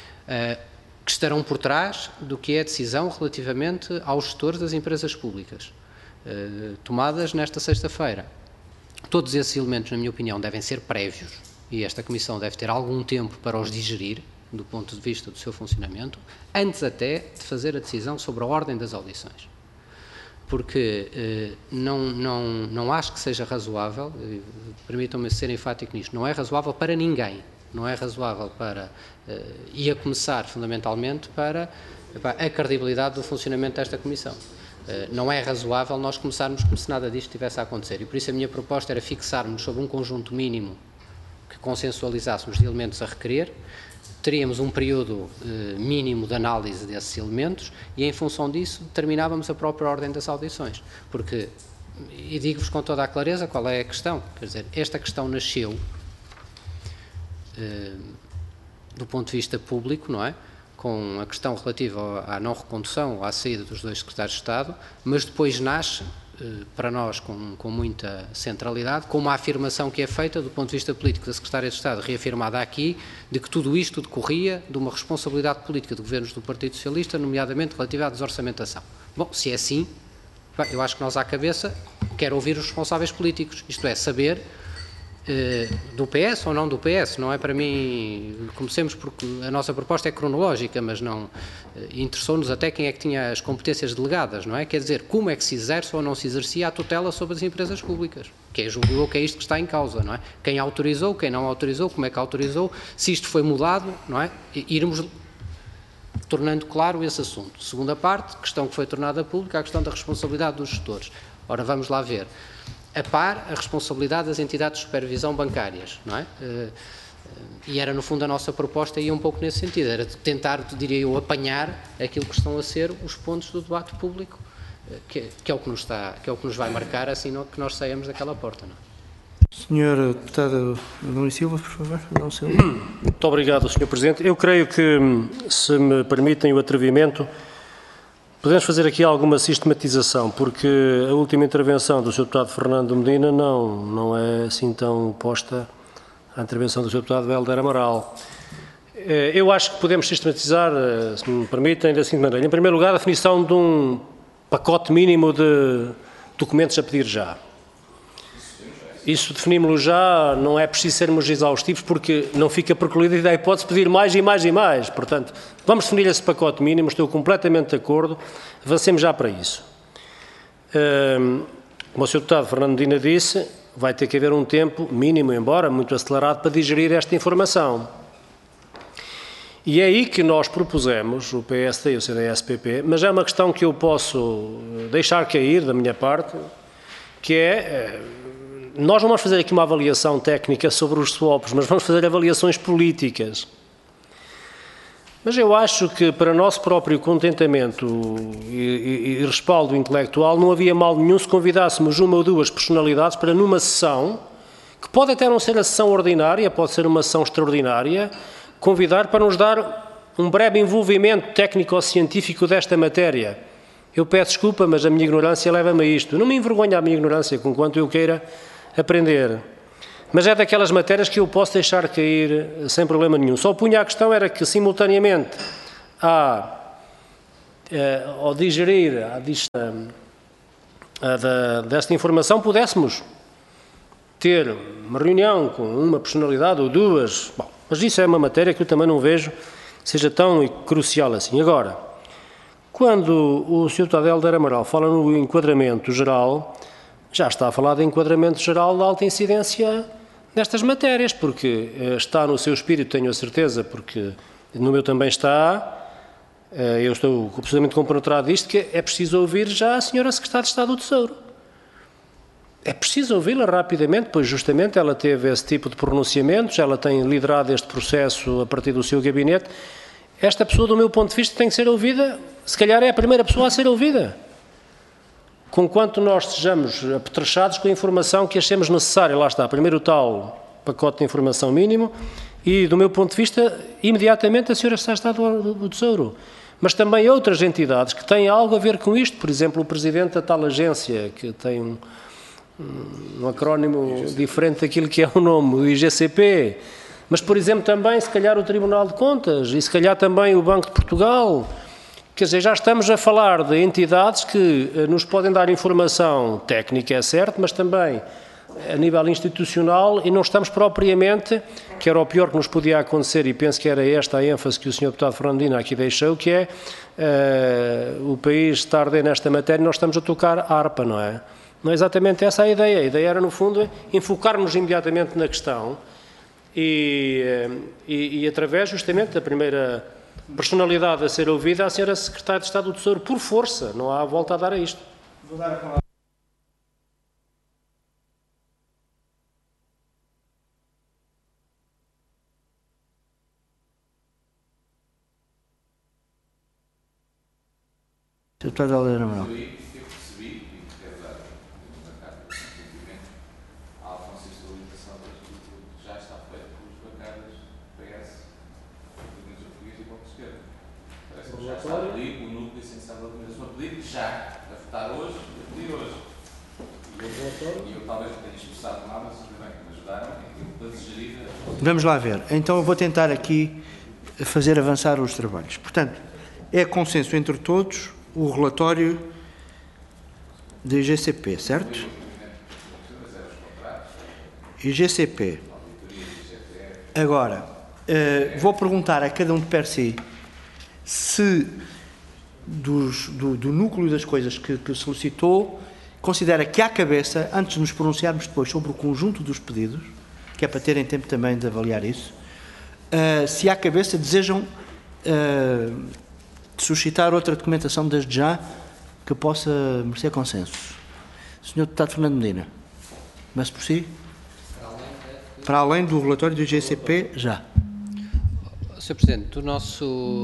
que estarão por trás do que é a decisão relativamente aos gestores das empresas públicas, tomadas nesta sexta-feira. Todos esses elementos, na minha opinião, devem ser prévios e esta Comissão deve ter algum tempo para os digerir, do ponto de vista do seu funcionamento, antes até de fazer a decisão sobre a ordem das audições. Porque não acho que seja razoável, permitam-me ser enfático nisto, não é razoável para ninguém, não é razoável para, e a começar fundamentalmente para a credibilidade do funcionamento desta Comissão. Não é razoável nós começarmos como se nada disto estivesse a acontecer e por isso a minha proposta era fixarmos sobre um conjunto mínimo que consensualizássemos de elementos a requerer, teríamos um período mínimo de análise desses elementos e, em função disso, determinávamos a própria ordem das audições. Porque, e digo-vos com toda a clareza qual é a questão, quer dizer, esta questão nasceu do ponto de vista público, não é? Com a questão relativa à não recondução ou à saída dos dois secretários de Estado, mas depois nasce, para nós, com muita centralidade, com uma afirmação que é feita do ponto de vista político da Secretária de Estado, reafirmada aqui, de que tudo isto decorria de uma responsabilidade política de governos do Partido Socialista, nomeadamente relativa à desorçamentação. Bom, se é assim, eu acho que nós à cabeça quero ouvir os responsáveis políticos, isto é, saber do PS ou não do PS, não é para mim, comecemos porque a nossa proposta é cronológica, mas não interessou-nos até quem é que tinha as competências delegadas, não é? Quer dizer, como é que se exerce ou não se exercia a tutela sobre as empresas públicas, que é, julgo eu, que é isto que está em causa, não é? Quem autorizou, quem não autorizou, como é que autorizou, se isto foi mudado, não é? Irmos tornando claro esse assunto. Segunda parte, questão que foi tornada pública, a questão da responsabilidade dos gestores. Ora, vamos lá ver. A par, a responsabilidade das entidades de supervisão bancárias, não é? E era, no fundo, a nossa proposta ia um pouco nesse sentido, era de tentar, diria eu, apanhar aquilo que estão a ser os pontos do debate público, que é o que nos vai marcar, assim que nós saímos daquela porta, não é? Senhor Deputado Nuno Silva, por favor. Não, Silva. Muito obrigado, Sr. Presidente. Eu creio que, se me permitem o atrevimento, podemos fazer aqui alguma sistematização, porque a última intervenção do Sr. Deputado Fernando Medina não é assim tão oposta à intervenção do Sr. Deputado Hélder Amaral. Eu acho que podemos sistematizar, se me permitem, da seguinte maneira. Em primeiro lugar, a definição de um pacote mínimo de documentos a pedir já. Isso definimos-lo já, não é preciso sermos exaustivos, porque não fica precluída da hipótese de pedir mais e mais e mais. Portanto, vamos definir esse pacote mínimo, estou completamente de acordo, avancemos já para isso. Como o Sr. Deputado Fernando Medina disse, vai ter que haver um tempo mínimo, embora muito acelerado, para digerir esta informação. E é aí que nós propusemos, o PSD e o CDS-PP, mas é uma questão que eu posso deixar cair da minha parte, que é... Nós não vamos fazer aqui uma avaliação técnica sobre os swaps, mas vamos fazer avaliações políticas. Mas eu acho que, para nosso próprio contentamento e respaldo intelectual, não havia mal nenhum se convidássemos uma ou duas personalidades para, numa sessão, que pode até não ser a sessão ordinária, pode ser uma sessão extraordinária, convidar para nos dar um breve envolvimento técnico-científico desta matéria. Eu peço desculpa, mas a minha ignorância leva-me a isto. Não me envergonha a minha ignorância, conquanto eu queira aprender. Mas é daquelas matérias que eu posso deixar cair sem problema nenhum. Só punha a questão era que, simultaneamente, ao digerir desta informação, pudéssemos ter uma reunião com uma personalidade ou duas. Bom, mas isso é uma matéria que eu também não vejo que seja tão crucial assim. Agora, quando o Sr. Deputado Hélder Amaral fala no enquadramento geral, já está a falar de enquadramento geral de alta incidência nestas matérias, porque está no seu espírito, tenho a certeza, porque no meu também está, eu estou absolutamente compenetrado disto, que é preciso ouvir já a Sra. Secretária de Estado do Tesouro. É preciso ouvi-la rapidamente, pois justamente ela teve esse tipo de pronunciamentos, ela tem liderado este processo a partir do seu gabinete. Esta pessoa, do meu ponto de vista, tem que ser ouvida, se calhar é a primeira pessoa a ser ouvida. Conquanto nós estejamos apetrechados com a informação que achemos necessária, lá está, primeiro o tal pacote de informação mínimo e, do meu ponto de vista, imediatamente a Sra. Secretária de Estado do Tesouro. Mas também outras entidades que têm algo a ver com isto, por exemplo, o Presidente da tal agência, que tem um acrónimo diferente daquilo que é o nome, o IGCP, mas, por exemplo, também, se calhar, o Tribunal de Contas e, se calhar, também o Banco de Portugal. Quer dizer, já estamos a falar de entidades que nos podem dar informação técnica, é certo, mas também a nível institucional, e não estamos propriamente, que era o pior que nos podia acontecer, e penso que era esta a ênfase que o Sr. Deputado Fernandino aqui deixou, que é o país está a arder nesta matéria e nós estamos a tocar harpa, não é? Não é exatamente essa a ideia era, no fundo, enfocar-nos imediatamente na questão e através, justamente, da primeira personalidade a ser ouvida, a Sra. Secretária de Estado do Tesouro, por força, não há volta a dar a isto. Vou dar a palavra. Sr. Deputado Hélder Amaral. Eu percebi, e quero dar uma carta de sentimento à consensualização daquilo que já está feito pelos bancadas PS, do União Portuguesa e Bloco de Esquerda. Parece que já está ali o núcleo essencial da organização a pedir já, a votar hoje, a pedir hoje. E eu talvez não tenha expressado mal, mas também me ajudaram a digerir. Vamos lá ver. Então eu vou tentar aqui fazer avançar os trabalhos. Portanto, é consenso entre todos o relatório da IGCP, certo? IGCP. Agora, vou perguntar a cada um de per si se do núcleo das coisas que solicitou, considera que à cabeça, antes de nos pronunciarmos depois sobre o conjunto dos pedidos, que é para terem tempo também de avaliar isso, se à cabeça desejam suscitar outra documentação desde já que possa merecer consenso. Sr. Deputado Fernando Medina, começo por si. Para além do relatório do IGCP, já. Sr. Presidente, do nosso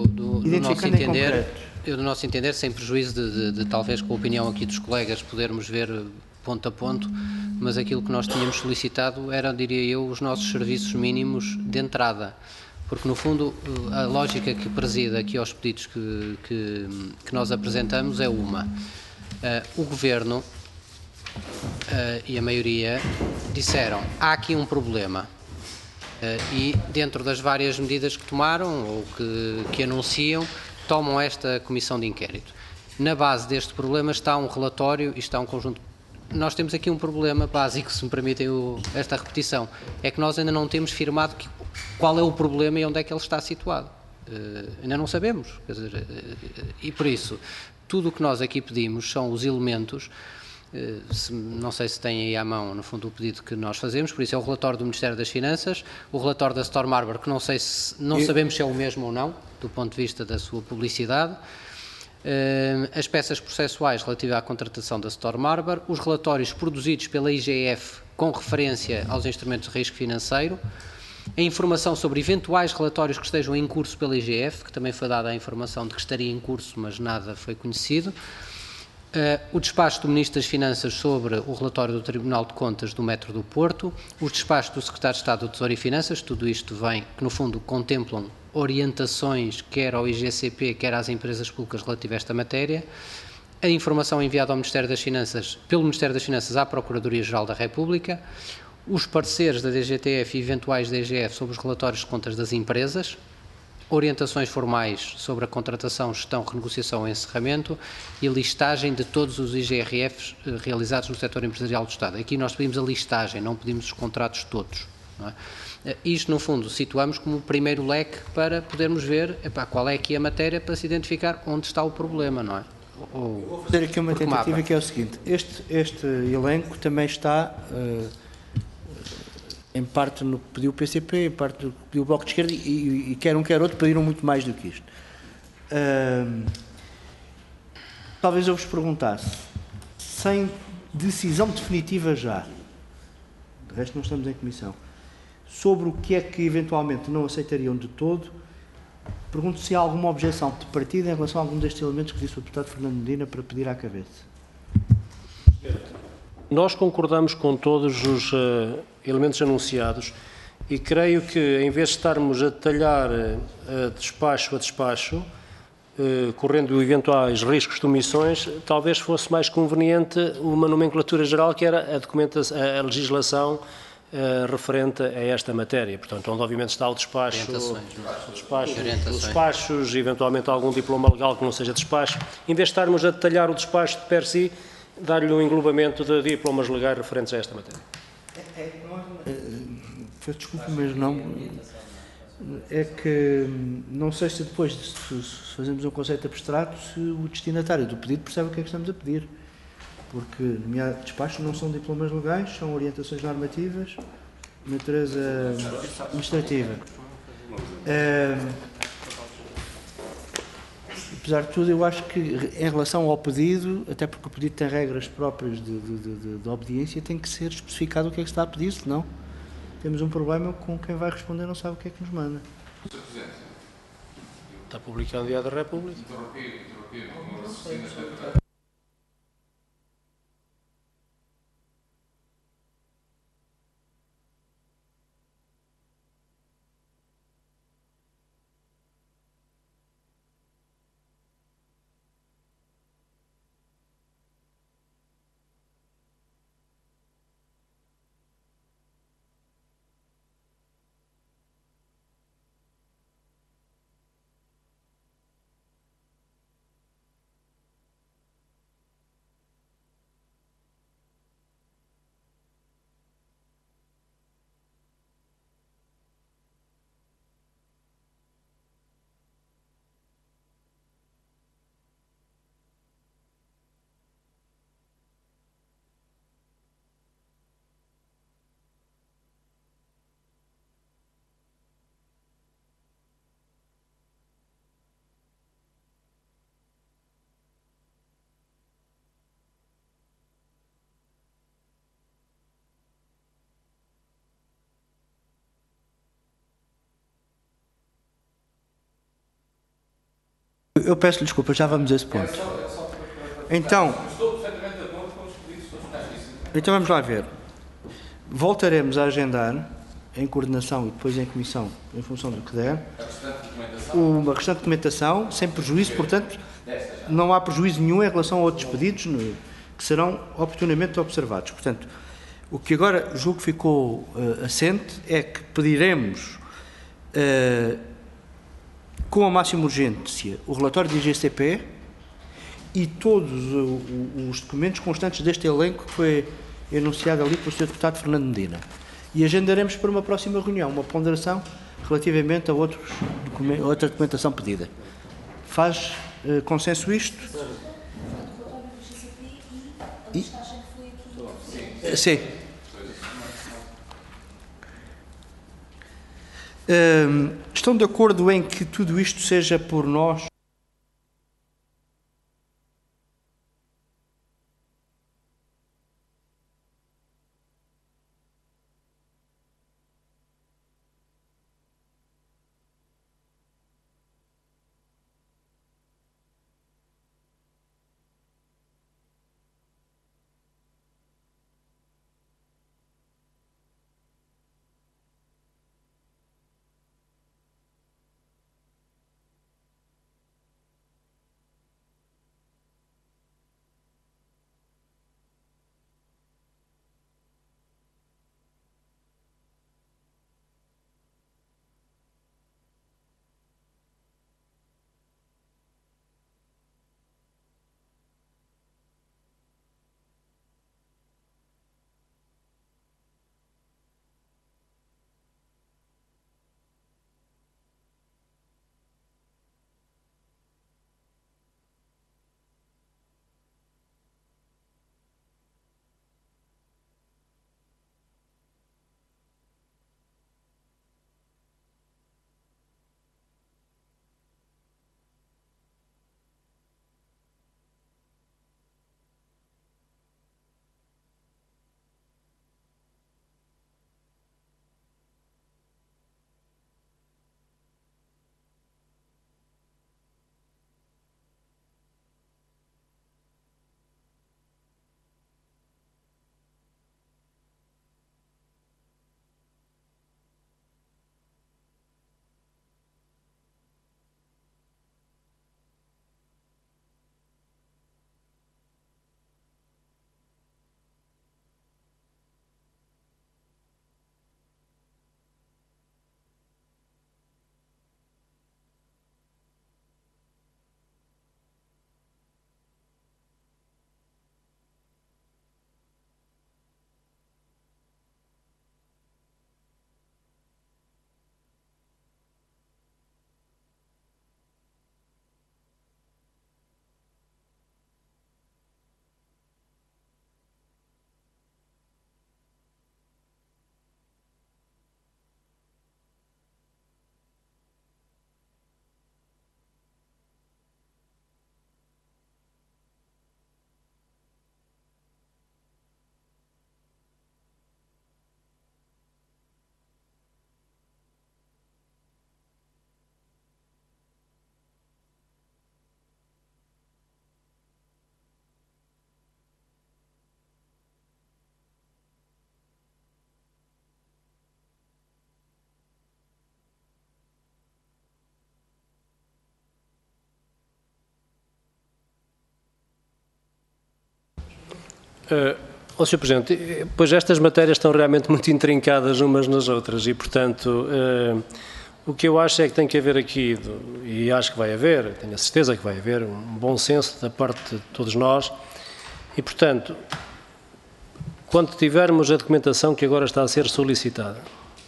entender, sem prejuízo de talvez com a opinião aqui dos colegas podermos ver ponto a ponto, mas aquilo que nós tínhamos solicitado era, diria eu, os nossos serviços mínimos de entrada, porque no fundo a lógica que preside aqui aos pedidos que nós apresentamos é uma. O Governo e a maioria disseram, há aqui um problema. E dentro das várias medidas que tomaram ou que anunciam, tomam esta comissão de inquérito. Na base deste problema está um relatório e está um conjunto. Nós temos aqui um problema básico, se me permitem esta repetição, é que nós ainda não temos firmado qual é o problema e onde é que ele está situado. Ainda não sabemos. Quer dizer, e por isso, tudo o que nós aqui pedimos são os elementos. Não sei se têm aí à mão, no fundo, o pedido que nós fazemos, por isso é o relatório do Ministério das Finanças, o relatório da Storm Harbor, que não sabemos se é o mesmo ou não, do ponto de vista da sua publicidade, as peças processuais relativas à contratação da Storm Harbor, os relatórios produzidos pela IGF com referência aos instrumentos de risco financeiro, a informação sobre eventuais relatórios que estejam em curso pela IGF, que também foi dada a informação de que estaria em curso, mas nada foi conhecido, o despacho do Ministro das Finanças sobre o relatório do Tribunal de Contas do Metro do Porto, os despachos do Secretário de Estado do Tesouro e Finanças, tudo isto vem, que no fundo contemplam orientações quer ao IGCP, quer às empresas públicas relativas a esta matéria, a informação enviada ao Ministério das Finanças, pelo Ministério das Finanças à Procuradoria-Geral da República, os pareceres da DGTF e eventuais da DGF sobre os relatórios de contas das empresas, orientações formais sobre a contratação, gestão, renegociação ou encerramento e listagem de todos os IGRFs realizados no setor empresarial do Estado. Aqui nós pedimos a listagem, não pedimos os contratos todos. Não é? Isto, no fundo, situamos como o primeiro leque para podermos ver qual é aqui a matéria para se identificar onde está o problema, não é? Vou fazer aqui uma tentativa que é o seguinte, este elenco também está em parte no que pediu o PCP, em parte no que pediu o Bloco de Esquerda e quer um, quer outro, pediram muito mais do que isto. Talvez eu vos perguntasse, sem decisão definitiva já, de resto não estamos em comissão, sobre o que é que eventualmente não aceitariam de todo, pergunto se há alguma objeção de partida em relação a algum destes elementos que disse o deputado Fernando Medina para pedir à cabeça. Nós concordamos com todos os elementos anunciados e creio que, em vez de estarmos a detalhar despacho a despacho, correndo eventuais riscos de omissões, talvez fosse mais conveniente uma nomenclatura geral que era a legislação referente a esta matéria. Portanto, onde obviamente está o despacho, os despachos, eventualmente algum diploma legal que não seja despacho, em vez de estarmos a detalhar o despacho de per si, dar-lhe um englobamento de diplomas legais referentes a esta matéria. Desculpe, mas não. É que não sei se depois se fazemos um conceito abstrato, se o destinatário do pedido percebe o que é que estamos a pedir. Porque, nomeado despachos, não são diplomas legais, são orientações normativas, de natureza administrativa. Apesar de tudo, eu acho que em relação ao pedido, até porque o pedido tem regras próprias de obediência, tem que ser especificado o que é que se está a pedir, senão temos um problema com quem vai responder não sabe o que é que nos manda. Está publicado no Diário da República. Eu peço desculpa, já vamos a esse ponto. Então vamos lá ver. Voltaremos a agendar, em coordenação e depois em comissão, em função do que der, uma restante documentação, sem prejuízo, portanto, não há prejuízo nenhum em relação a outros pedidos que serão oportunamente observados. Portanto, o que agora julgo que ficou assente é que pediremos, com a máxima urgência, o relatório do IGCP e todos os documentos constantes deste elenco que foi enunciado ali pelo Sr. Deputado Fernando Medina. E agendaremos para uma próxima reunião uma ponderação relativamente a outra documentação pedida. Faz consenso isto? Sim. Estão de acordo em que tudo isto seja por nós? Sr. Presidente, pois estas matérias estão realmente muito intrincadas umas nas outras e, portanto, o que eu acho é que tem que haver aqui, e acho que vai haver, tenho a certeza que vai haver, um bom senso da parte de todos nós e, portanto, quando tivermos a documentação que agora está a ser solicitada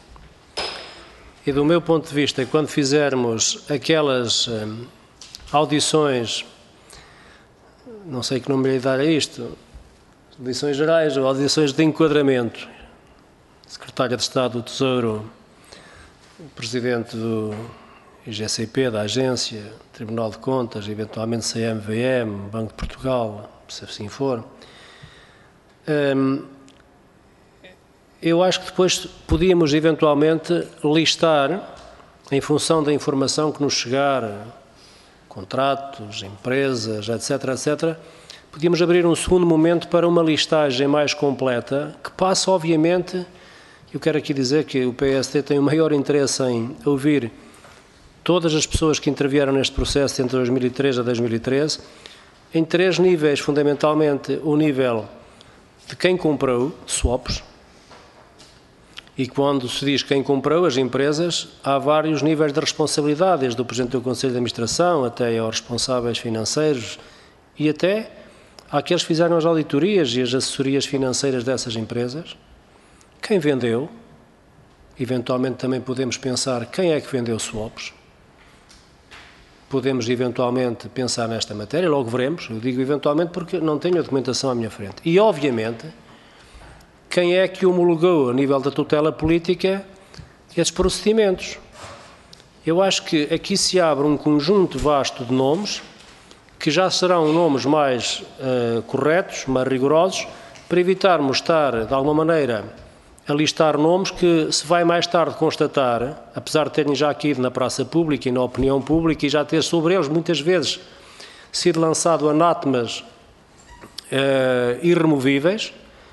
e, do meu ponto de vista, quando fizermos aquelas audições, não sei que nome lhe dar a isto, audições gerais ou audições de enquadramento, Secretária de Estado do Tesouro, o Presidente do IGCP, da Agência, Tribunal de Contas, eventualmente CMVM, Banco de Portugal, se assim for. Eu acho que depois podíamos eventualmente listar, em função da informação que nos chegar, contratos, empresas, etc., etc., podíamos abrir um segundo momento para uma listagem mais completa, que passa, obviamente, eu quero aqui dizer que o PSD tem o maior interesse em ouvir todas as pessoas que intervieram neste processo entre 2003 a 2013, em 3 níveis, fundamentalmente o nível de quem comprou swaps, e quando se diz quem comprou, as empresas, há vários níveis de responsabilidade, desde o Presidente do Conselho de Administração até aos responsáveis financeiros e até àqueles que fizeram as auditorias e as assessorias financeiras dessas empresas. Quem vendeu, eventualmente também podemos pensar quem é que vendeu swaps. Podemos eventualmente pensar nesta matéria, logo veremos, eu digo eventualmente porque não tenho a documentação à minha frente. E, obviamente, quem é que homologou a nível da tutela política esses procedimentos? Eu acho que aqui se abre um conjunto vasto de nomes, que já serão nomes mais corretos, mais rigorosos, para evitarmos estar, de alguma maneira, a listar nomes que se vai mais tarde constatar, apesar de terem já aqui ido na praça pública e na opinião pública e já ter sobre eles muitas vezes sido lançado anátemas irremovíveis,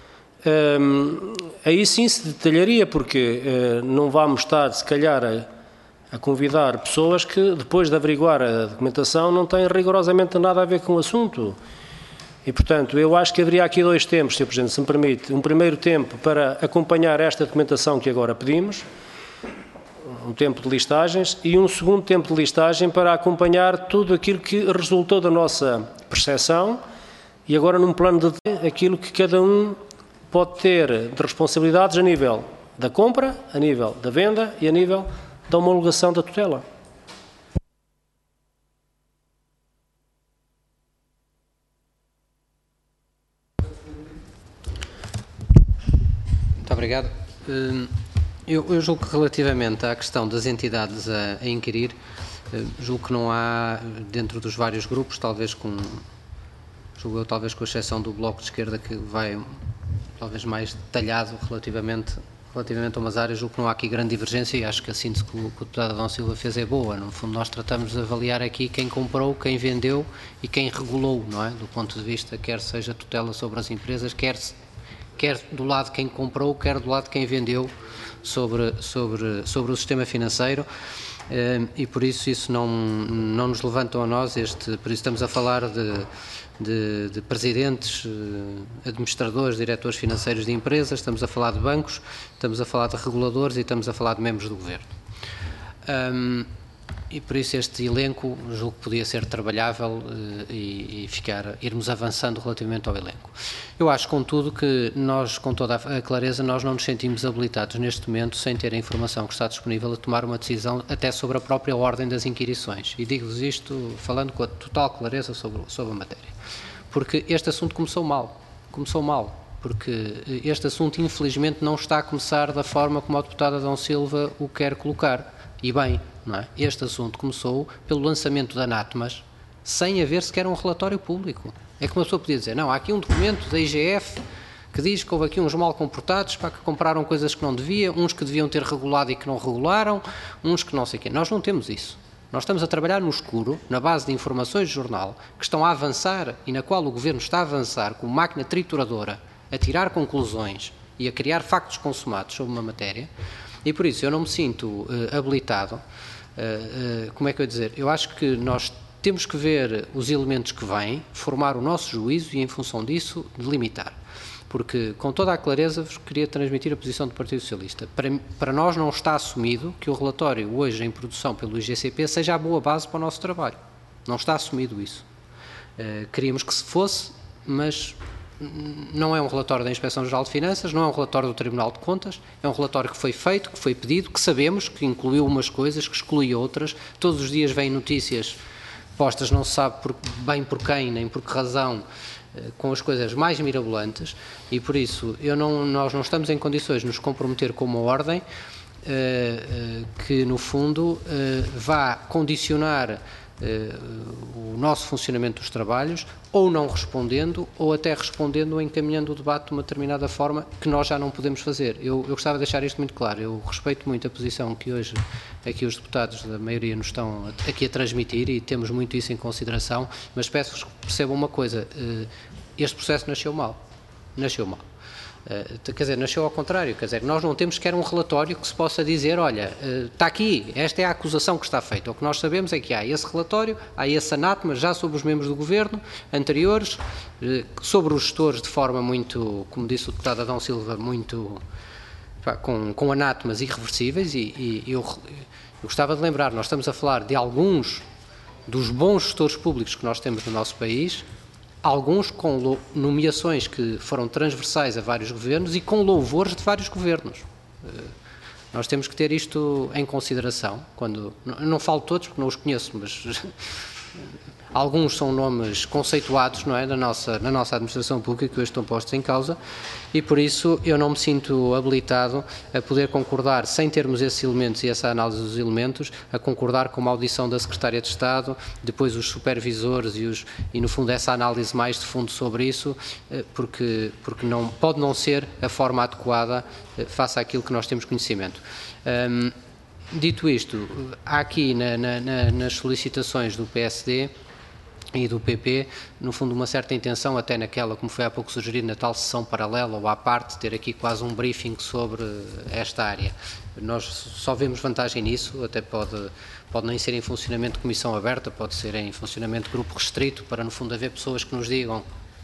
aí sim se detalharia, porque não vamos estar, se calhar, a convidar pessoas que, depois de averiguar a documentação, não têm rigorosamente nada a ver com o assunto. E, portanto, eu acho que haveria aqui 2 tempos, Sr. Presidente, se me permite. Um primeiro tempo para acompanhar esta documentação que agora pedimos, um tempo de listagens, e um segundo tempo de listagem para acompanhar tudo aquilo que resultou da nossa percepção e agora num plano de aquilo que cada um pode ter de responsabilidades a nível da compra, a nível da venda e a nível da homologação da tutela. Muito obrigado. Eu julgo que relativamente à questão das entidades a inquirir, julgo que não há, dentro dos vários grupos, talvez com exceção do Bloco de Esquerda, que vai talvez mais detalhado relativamente a umas áreas, julgo que não há aqui grande divergência e acho que a síntese que o deputado Adão Silva fez é boa. No fundo, nós tratamos de avaliar aqui quem comprou, quem vendeu e quem regulou, não é? Do ponto de vista, quer seja tutela sobre as empresas, quer do lado de quem comprou, quer do lado de quem vendeu sobre o sistema financeiro, e por isso não nos levantam a nós por isso estamos a falar de presidentes, administradores, diretores financeiros de empresas, estamos a falar de bancos, estamos a falar de reguladores e estamos a falar de membros do Governo. E por isso este elenco julgo que podia ser trabalhável e irmos avançando relativamente ao elenco. Eu acho, contudo, que nós, com toda a clareza, nós não nos sentimos habilitados neste momento, sem ter a informação que está disponível, a tomar uma decisão até sobre a própria ordem das inquirições. E digo-vos isto falando com a total clareza sobre a matéria. Porque este assunto começou mal, porque este assunto, infelizmente, não está a começar da forma como o deputado Adão Silva o quer colocar. E bem, não é? Este assunto começou pelo lançamento de anátemas, sem haver sequer um relatório público. É que uma pessoa podia dizer, não, há aqui um documento da IGF que diz que houve aqui uns mal comportados, para que compraram coisas que não deviam, uns que deviam ter regulado e que não regularam, uns que não sei o quê. Nós não temos isso. Nós estamos a trabalhar no escuro, na base de informações de jornal, que estão a avançar e na qual o Governo está a avançar com máquina trituradora, a tirar conclusões e a criar factos consumados sobre uma matéria. E por isso eu não me sinto habilitado, como é que eu ia dizer, eu acho que nós temos que ver os elementos que vêm, formar o nosso juízo e em função disso delimitar. Porque com toda a clareza vos queria transmitir a posição do Partido Socialista. Para nós não está assumido que o relatório hoje em produção pelo IGCP seja a boa base para o nosso trabalho. Não está assumido isso. Queríamos que se fosse, mas não é um relatório da Inspeção-Geral de Finanças, não é um relatório do Tribunal de Contas, é um relatório que foi feito, que foi pedido, que sabemos que incluiu umas coisas, que exclui outras. Todos os dias vêm notícias postas, não se sabe bem por quem, nem por que razão, com as coisas mais mirabolantes, e por isso nós não estamos em condições de nos comprometer com uma ordem que, no fundo, vá condicionar o nosso funcionamento dos trabalhos, ou não respondendo, ou até respondendo ou encaminhando o debate de uma determinada forma que nós já não podemos fazer. Eu gostava de deixar isto muito claro. Eu respeito muito a posição que hoje aqui os deputados da maioria nos estão aqui a transmitir e temos muito isso em consideração, mas peço-vos que percebam uma coisa, este processo nasceu mal. Nasceu mal. Quer dizer, nasceu ao contrário, quer dizer, nós não temos sequer um relatório que se possa dizer, olha, está aqui, esta é a acusação que está feita. O que nós sabemos é que há esse relatório, há esse anátema já sobre os membros do Governo anteriores, sobre os gestores de forma muito, como disse o deputado Adão Silva, muito, com anátemas irreversíveis e eu gostava de lembrar, nós estamos a falar de alguns dos bons gestores públicos que nós temos no nosso país, alguns com nomeações que foram transversais a vários governos e com louvores de vários governos. Nós temos que ter isto em consideração, não falo todos porque não os conheço, mas alguns são nomes conceituados, não é, na nossa administração pública que hoje estão postos em causa e por isso eu não me sinto habilitado a poder concordar, sem termos esses elementos e essa análise dos elementos, a concordar com uma audição da Secretária de Estado, depois os supervisores e no fundo essa análise mais de fundo sobre isso, porque pode não ser a forma adequada face àquilo que nós temos conhecimento. Dito isto, há aqui nas solicitações do PSD e do PP, no fundo, uma certa intenção, até naquela, como foi há pouco sugerido, na tal sessão paralela ou à parte, ter aqui quase um briefing sobre esta área. Nós só vemos vantagem nisso, até pode nem ser em funcionamento de comissão aberta, pode ser em funcionamento de grupo restrito, para no fundo haver pessoas que nos digam,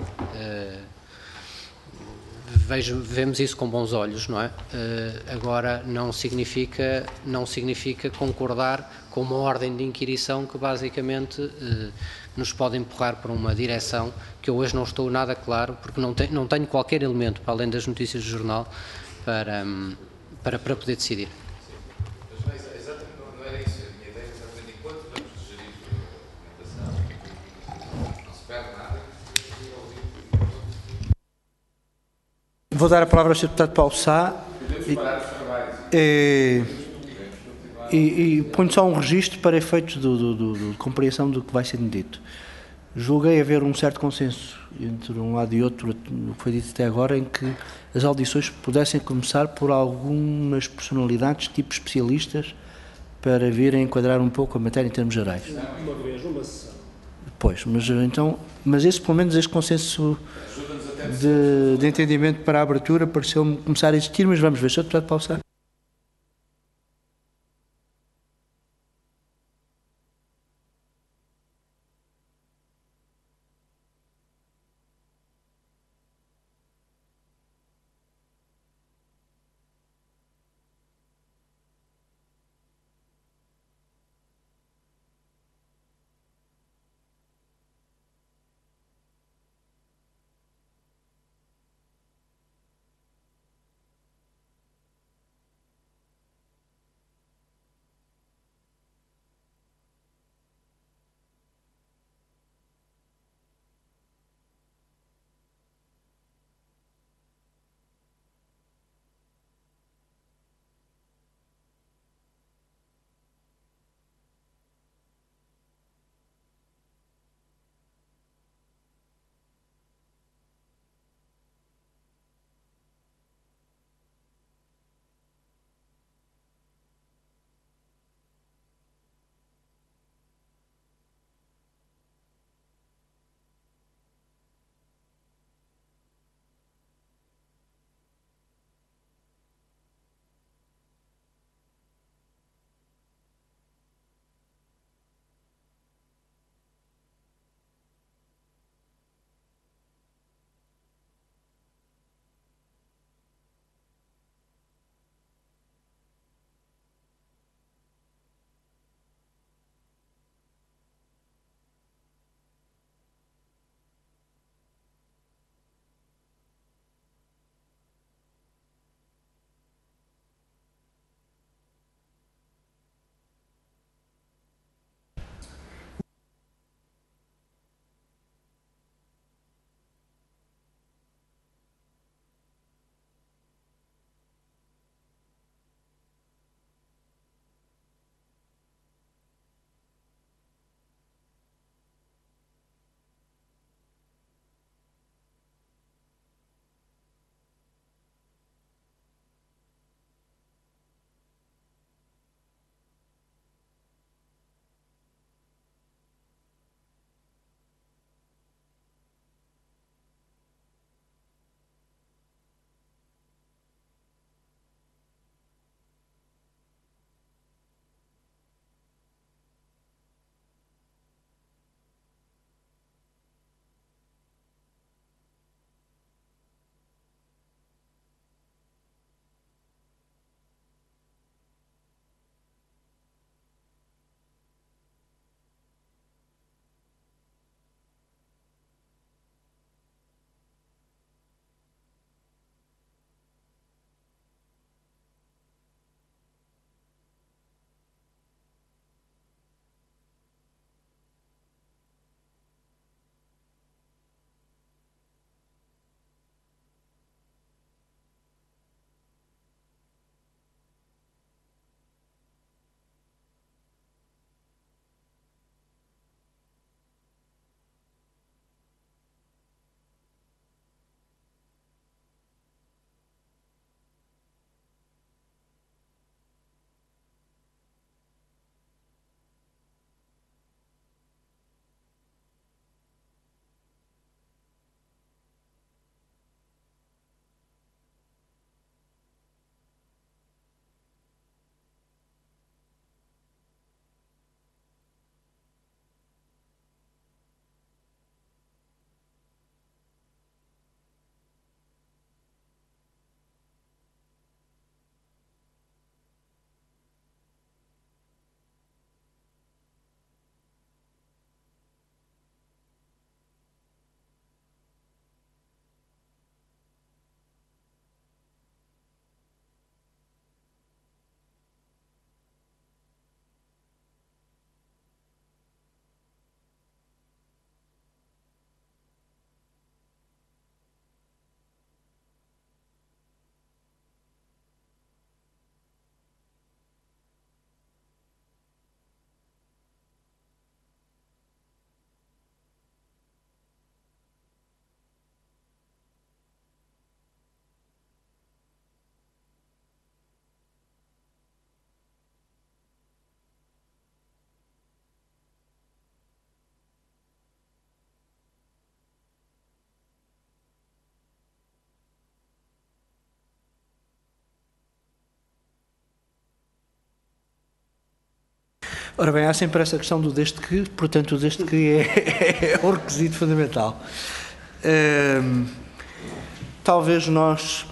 vemos isso com bons olhos, não é? Agora, não significa concordar com uma ordem de inquirição que basicamente nos pode empurrar para uma direção que eu hoje não estou nada claro, porque não tenho qualquer elemento, para além das notícias do jornal, para poder decidir. Mas exatamente não era isso. A minha ideia é exatamente enquanto vamos gerir a documentação, não se perde nada. Vou dar a palavra ao Sr. Deputado Paulo Sá. Podemos parar os trabalhos. E ponho só um registro para efeitos de compreensão do que vai sendo dito. Julguei haver um certo consenso entre um lado e outro, no que foi dito até agora, em que as audições pudessem começar por algumas personalidades, tipo especialistas, para virem enquadrar um pouco a matéria em termos gerais. Uma vez, uma sessão. Pois, mas esse, pelo menos, este consenso de entendimento para a abertura pareceu-me começar a existir, mas vamos ver. Sr. Deputado Paulo Sá. Ora bem, há sempre essa questão do desde que, portanto, o desde que é o requisito fundamental. Talvez nós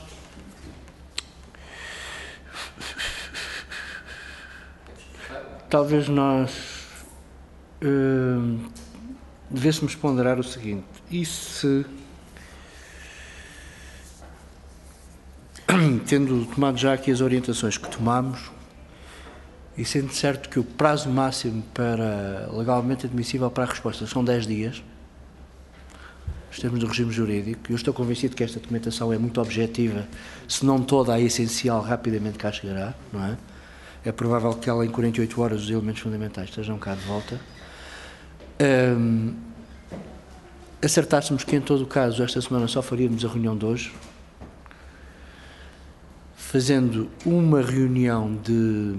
devêssemos ponderar o seguinte: e se, tendo tomado já aqui as orientações que tomamos, e sendo certo que o prazo máximo para legalmente admissível para a resposta são 10 dias, nos termos do regime jurídico, eu estou convencido que esta documentação é muito objetiva, se não toda a essencial, rapidamente cá chegará, não é? É provável que ela, em 48 horas, os elementos fundamentais estejam cá de volta. Acertássemos que, em todo o caso, esta semana só faríamos a reunião de hoje, fazendo uma reunião de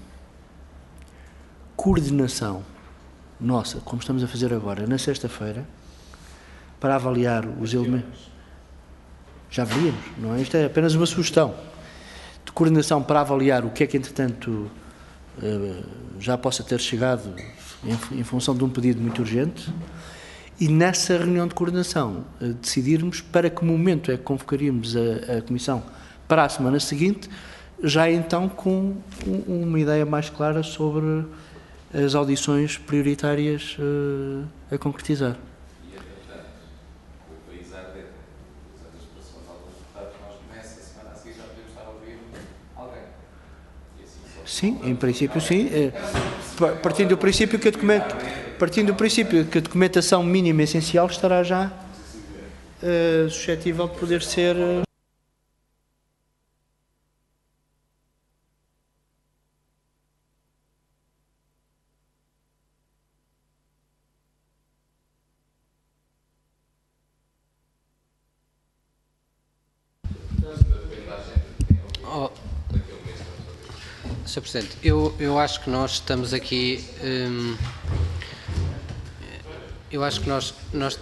coordenação nossa, como estamos a fazer agora, na sexta-feira, para avaliar os elementos. Já veríamos, não é? Isto é apenas uma sugestão de coordenação para avaliar o que é que, entretanto, já possa ter chegado em função de um pedido muito urgente, e nessa reunião de coordenação decidirmos para que momento é que convocaríamos a Comissão para a semana seguinte, já então com uma ideia mais clara sobre as audições prioritárias a concretizar. Sim, em princípio sim. Partindo do princípio que a documentação mínima essencial estará já suscetível de poder ser. Sr. Presidente, eu acho que nós estamos aqui, eu acho que nós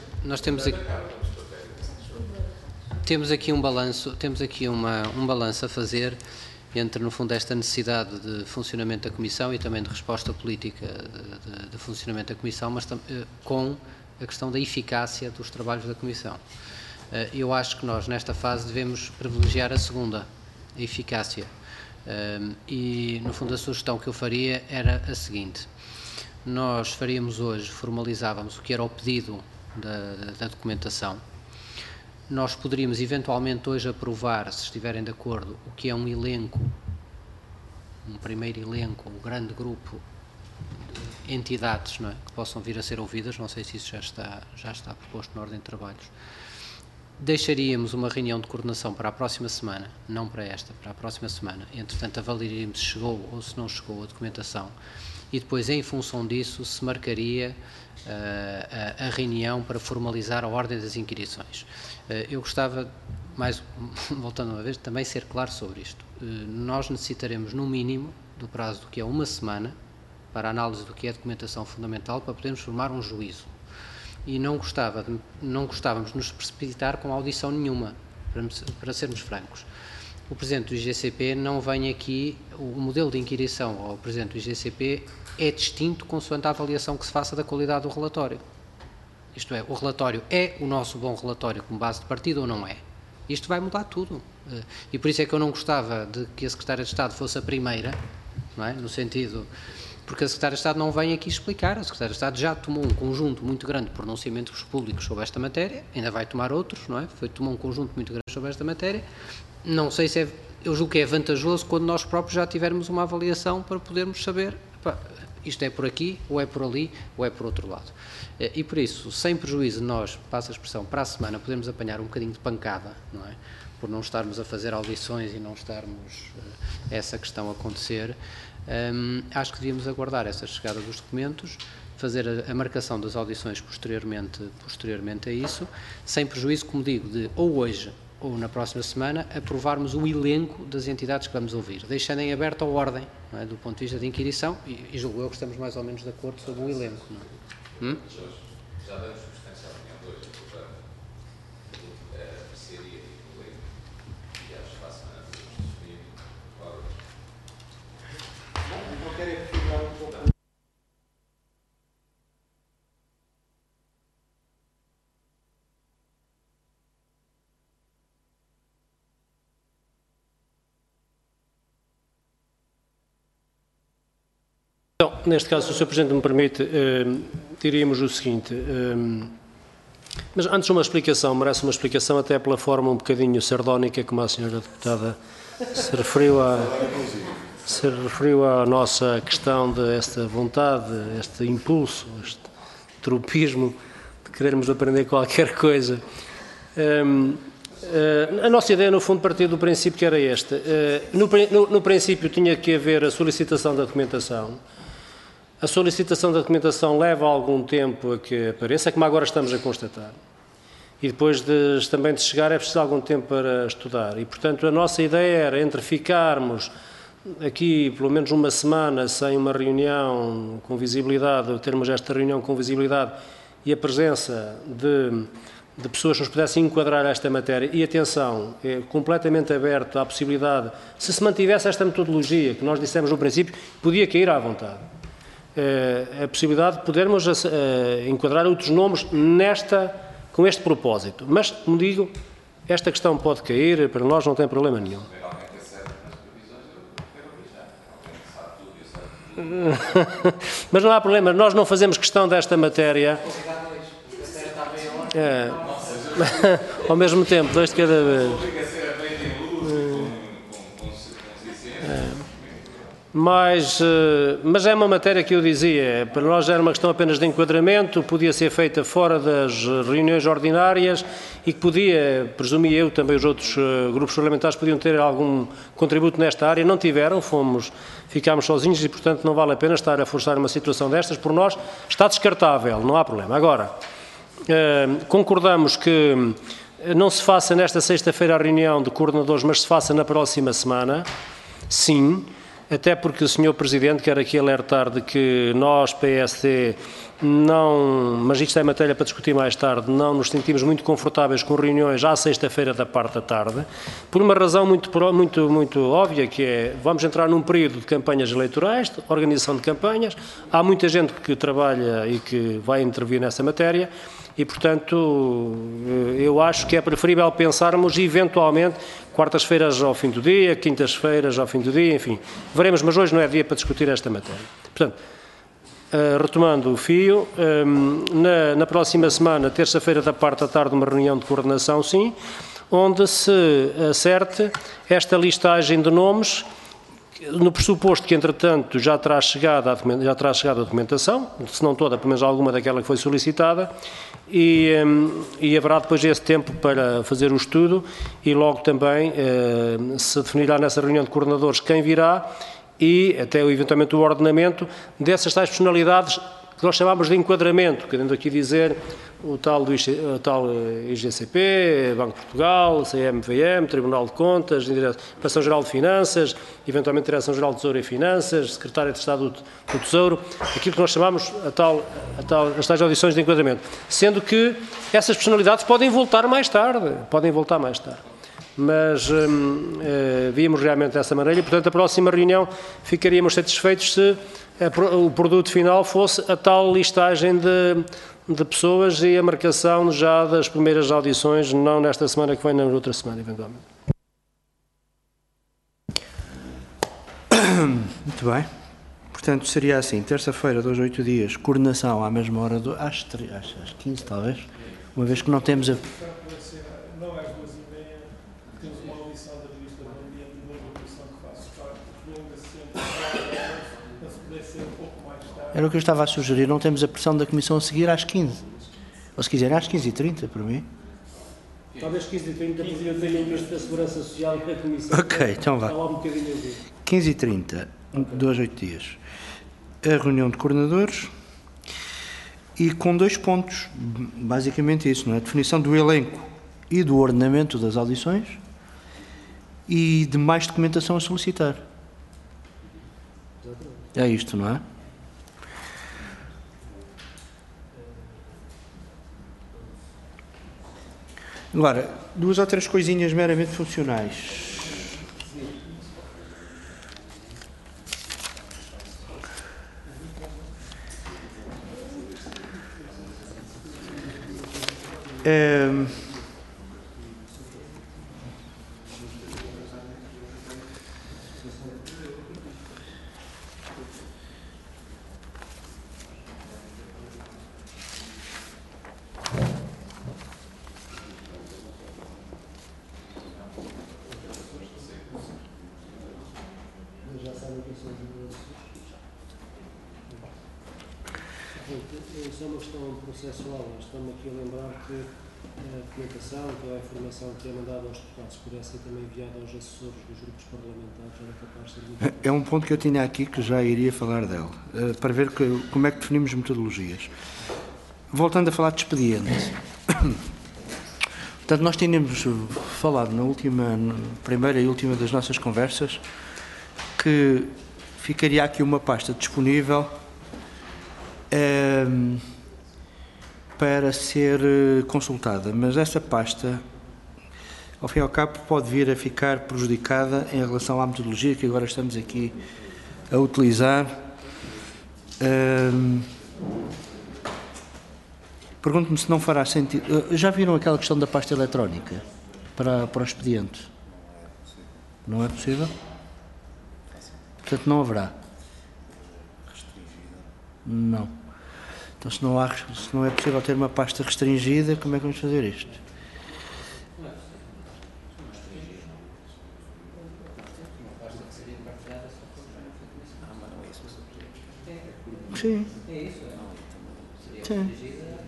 temos aqui um balanço, um balanço a fazer entre, no fundo, esta necessidade de funcionamento da Comissão e também de resposta política de funcionamento da Comissão, mas com a questão da eficácia dos trabalhos da Comissão. Eu acho que nós, nesta fase, devemos privilegiar a segunda, a eficácia. E, no fundo, a sugestão que eu faria era a seguinte: nós faríamos hoje, formalizávamos o que era o pedido da documentação. Nós poderíamos, eventualmente, hoje aprovar, se estiverem de acordo, o que é um elenco, um primeiro elenco, um grande grupo de entidades, não é, que possam vir a ser ouvidas. Não sei se isso já está proposto na ordem de trabalhos. Deixaríamos uma reunião de coordenação para a próxima semana, não para esta, para a próxima semana. Entretanto, avaliaríamos se chegou ou se não chegou a documentação, e depois, em função disso, se marcaria a reunião para formalizar a ordem das inquirições. Eu gostava, voltando uma vez, também ser claro sobre isto. Nós necessitaremos, no mínimo, do prazo do que é uma semana, para a análise do que é a documentação fundamental, para podermos formar um juízo. E não gostávamos de nos precipitar com audição nenhuma, para sermos francos. O Presidente do IGCP não vem aqui, o modelo de inquirição ao Presidente do IGCP é distinto consoante a avaliação que se faça da qualidade do relatório. Isto é, o relatório é o nosso bom relatório como base de partida ou não é? Isto vai mudar tudo. E por isso é que eu não gostava de que a Secretária de Estado fosse a primeira, não é? No sentido... Porque a Secretária de Estado não vem aqui explicar. A Secretária de Estado já tomou um conjunto muito grande de pronunciamentos públicos sobre esta matéria, ainda vai tomar outros, não é? Tomou um conjunto muito grande sobre esta matéria. Não sei se é... Eu julgo que é vantajoso quando nós próprios já tivermos uma avaliação para podermos saber, isto é por aqui, ou é por ali, ou é por outro lado. E por isso, sem prejuízo de nós, passa a expressão, para a semana podemos apanhar um bocadinho de pancada, não é? Por não estarmos a fazer audições e não estarmos essa questão a acontecer. Acho que devíamos aguardar essa chegada dos documentos, fazer a marcação das audições posteriormente a isso, sem prejuízo, como digo, de ou hoje ou na próxima semana aprovarmos o elenco das entidades que vamos ouvir, deixando em aberta a ordem, não é, do ponto de vista de inquirição, e julgo eu que estamos mais ou menos de acordo sobre o elenco. Não é? Já damos substância à reunião de hoje, portanto, apreciaria o elenco e acho que para a semana podemos definir. Não querem figurar um pouco. Então, neste caso, se o Sr. Presidente me permite, diríamos o seguinte, mas antes merece uma explicação até pela forma um bocadinho sardónica como a Sra. Deputada se referiu à nossa questão desta vontade, este impulso, este tropismo de querermos aprender qualquer coisa. A nossa ideia, no fundo, partiu do princípio que era este. No princípio tinha que haver a solicitação da documentação. A solicitação da documentação leva algum tempo a que apareça, como agora estamos a constatar. E depois também de chegar é preciso algum tempo para estudar. E, portanto, a nossa ideia era, entre ficarmos aqui pelo menos uma semana sem uma reunião com visibilidade, ou termos esta reunião com visibilidade e a presença de pessoas que nos pudessem enquadrar esta matéria, e atenção, é completamente aberto à possibilidade, se mantivesse esta metodologia que nós dissemos no princípio, podia cair à vontade. A possibilidade de podermos enquadrar outros nomes com este propósito. Mas, como digo, esta questão pode cair, para nós não tem problema nenhum. Mas não há problema, nós não fazemos questão desta matéria. Ao mesmo tempo, 2 de cada vez. Mas é uma matéria que eu dizia, para nós era uma questão apenas de enquadramento, podia ser feita fora das reuniões ordinárias e que podia, presumia eu, também os outros grupos parlamentares podiam ter algum contributo nesta área, não tiveram, ficámos sozinhos e, portanto, não vale a pena estar a forçar uma situação destas, por nós está descartável, não há problema. Agora, concordamos que não se faça nesta sexta-feira a reunião de coordenadores, mas se faça na próxima semana, sim. Até porque o Sr. Presidente quer aqui alertar de que nós, PSD, mas isto é matéria para discutir mais tarde, não nos sentimos muito confortáveis com reuniões à sexta-feira da parte da tarde, por uma razão muito óbvia, que é, vamos entrar num período de campanhas eleitorais, de organização de campanhas, há muita gente que trabalha e que vai intervir nessa matéria, e, portanto, eu acho que é preferível pensarmos, eventualmente, quartas-feiras ao fim do dia, quintas-feiras ao fim do dia, enfim, veremos, mas hoje não é dia para discutir esta matéria. Portanto, retomando o fio, na próxima semana, terça-feira da parte da tarde, uma reunião de coordenação, sim, onde se acerte esta listagem de nomes, no pressuposto que, entretanto, já terá chegado a documentação, se não toda, pelo menos alguma daquela que foi solicitada, e haverá depois esse tempo para fazer o estudo e logo também se definirá nessa reunião de coordenadores quem virá e até eventualmente o ordenamento dessas tais personalidades que nós chamamos de enquadramento, querendo aqui dizer o tal IGCP, Banco de Portugal, CMVM, Tribunal de Contas, Direção-Geral de Finanças, eventualmente Direção-Geral de Tesouro e Finanças, Secretário de Estado do Tesouro, aquilo que nós chamamos as tais audições de enquadramento. Sendo que essas personalidades podem voltar mais tarde. Mas víamos realmente dessa maneira e, portanto, a próxima reunião ficaríamos satisfeitos se o produto final fosse a tal listagem de pessoas e a marcação já das primeiras audições, não nesta semana que vem, na outra semana, eventualmente. Muito bem. Portanto, seria assim, terça-feira, 2 a 8 dias, coordenação à mesma hora, às 15, talvez, uma vez que não temos a... Não às 2h30, temos uma audição da Ministra do Ambiente e uma comissão que faço parte, prolonga-se sempre para se poder ser um pouco mais tarde. Era o que eu estava a sugerir, não temos a pressão da Comissão a seguir às 15. Ou se quiserem às 15h30, para mim. Talvez 15h30 podia ter o Ministro da Segurança Social e a Comissão. Ok, então vá. Está lá um bocadinho a ver. 15h30, 2 a 8 dias. A reunião de coordenadores e com 2 pontos. Basicamente isso, não é? A definição do elenco e do ordenamento das audições e de mais documentação a solicitar. É isto, não é? Agora, 2 ou 3 coisinhas meramente funcionais. Isso é uma questão processual. Estamos aqui a lembrar que a documentação, toda a informação que é mandada aos deputados pudesse ser também enviada aos assessores dos grupos parlamentares, era capaz de ser muito... É um ponto que eu tinha aqui que já iria falar dele, para ver como é que definimos metodologias. Voltando a falar de expediente. Portanto, nós tínhamos falado na primeira e última das nossas conversas que ficaria aqui uma pasta disponível para ser consultada, mas essa pasta, ao fim e ao cabo, pode vir a ficar prejudicada em relação à metodologia que agora estamos aqui a utilizar. Pergunto-me se não fará sentido... Já viram aquela questão da pasta eletrónica para o expediente? Não é possível? Portanto, não haverá. Não. Então, se não é possível ter uma pasta restringida, como é que vamos fazer isto? Sim. Sim.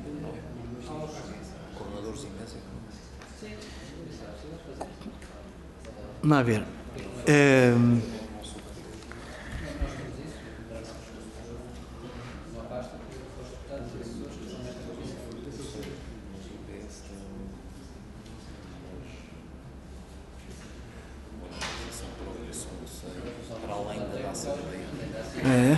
Vamos lá ver. Para além da Assembleia. É.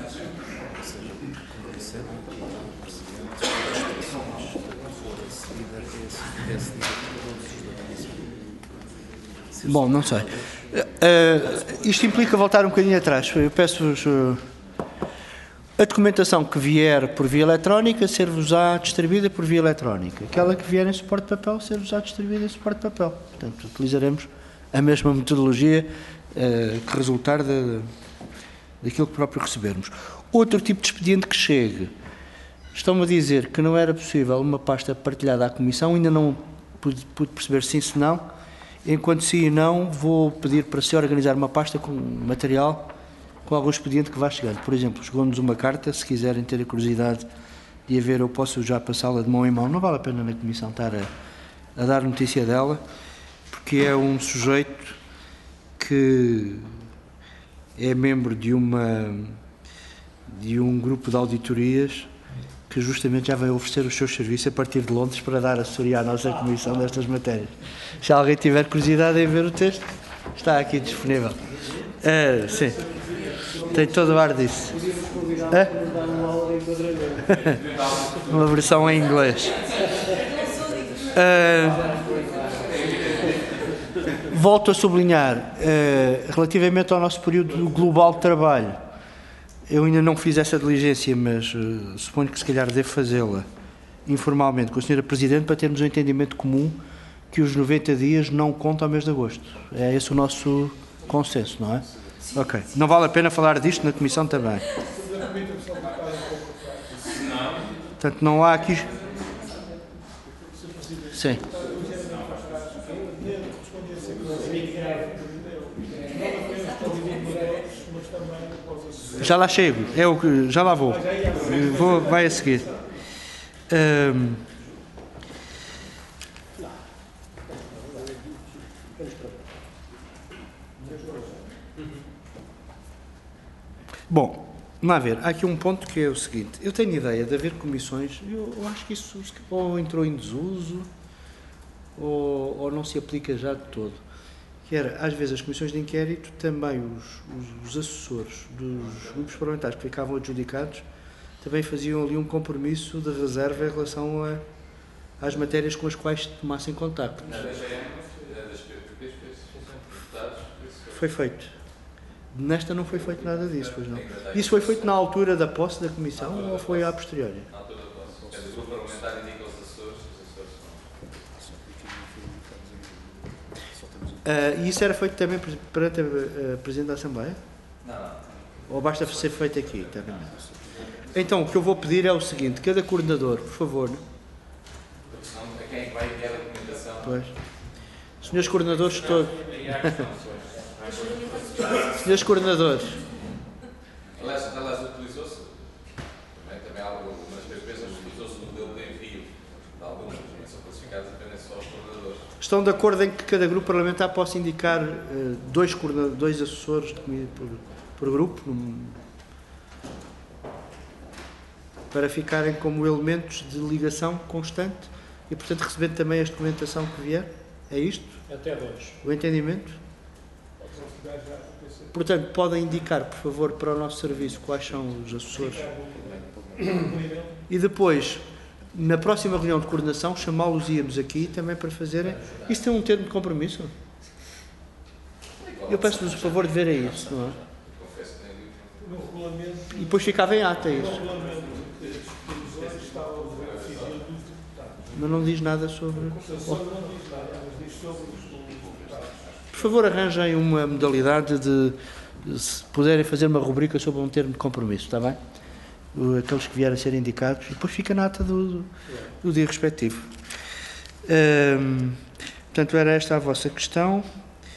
Bom, não sei. Isto implica voltar um bocadinho atrás. Eu peço-vos a documentação que vier por via eletrónica ser-vos-á distribuída por via eletrónica. Aquela que vier em suporte de papel ser-vos-á distribuída em suporte de papel. Portanto, utilizaremos a mesma metodologia que resultar daquilo que próprio recebermos. Outro tipo de expediente que chegue. Estão-me a dizer que não era possível uma pasta partilhada à Comissão, ainda não pude perceber sim, se não. Enquanto sim e não, vou pedir para se organizar uma pasta com material, com algum expediente que vá chegando. Por exemplo, chegou-nos uma carta, se quiserem ter a curiosidade de a ver, eu posso já passá-la de mão em mão. Não vale a pena na Comissão estar a dar notícia dela, porque é um sujeito que é membro de um grupo de auditorias que justamente já vai oferecer os seus serviços a partir de Londres para dar assessoria à nossa Comissão destas matérias. Se alguém tiver curiosidade em ver o texto, está aqui disponível. Sim, tem todo o ar disso. Uma versão em inglês. Volto a sublinhar, relativamente ao nosso período global de trabalho, eu ainda não fiz essa diligência, mas suponho que se calhar devo fazê-la informalmente com a Sra. Presidente para termos um entendimento comum que os 90 dias não contam ao mês de agosto. É esse o nosso consenso, não é? Ok. Não vale a pena falar disto na Comissão também. Portanto, não há aqui... Sim. Já lá chego, já lá vou. Vai a seguir. Bom, vamos lá ver. Há aqui um ponto que é o seguinte. Eu tenho ideia de haver comissões, eu acho que isso ou entrou em desuso ou não se aplica já de todo. Que era, às vezes, as comissões de inquérito, também os assessores dos grupos parlamentares que ficavam adjudicados, também faziam ali um compromisso de reserva em relação às matérias com as quais tomassem contacto. Foi feito. Nesta não foi feito nada disso, pois não. Isso foi feito na altura da posse da comissão ou foi a posteriori? Na altura da posse. O grupo parlamentar indica os assessores, E isso era feito também perante a Presidente da Assembleia? Não. Ou basta ser feito aqui? Também? Então, o que eu vou pedir é o seguinte, cada coordenador, por favor... Porque senão é quem vai enviar a documentação. Pois. Senhores coordenadores todos... Senhores coordenadores... Aliás, utilizou-se também algo... Estão de acordo em que cada grupo parlamentar possa indicar dois assessores por grupo, para ficarem como elementos de ligação constante e, portanto, recebendo também a documentação que vier? É isto? Até 2. O entendimento? Portanto, podem indicar, por favor, para o nosso serviço quais são os assessores. E depois, na próxima reunião de coordenação, chamá-los-íamos aqui também para fazerem... Isto é um termo de compromisso? Eu peço-vos o favor de verem isso, não é? E depois ficava em ata isso. Mas não diz nada sobre... Por favor, arranjem uma modalidade de se puderem fazer uma rubrica sobre um termo de compromisso, está bem? Aqueles que vierem a ser indicados, e depois fica na ata do dia respectivo. Portanto, era esta a vossa questão.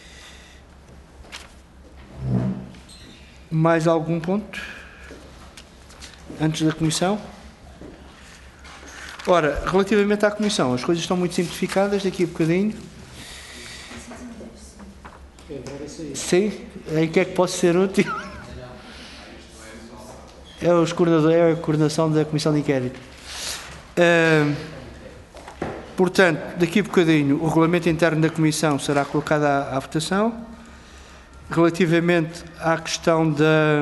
Mais algum ponto? Antes da comissão? Ora, relativamente à comissão, as coisas estão muito simplificadas daqui a bocadinho. Sim, em que é que posso ser útil? É a coordenação da Comissão de Inquérito. Portanto, daqui a bocadinho, o regulamento interno da Comissão será colocado à votação. Relativamente à questão da...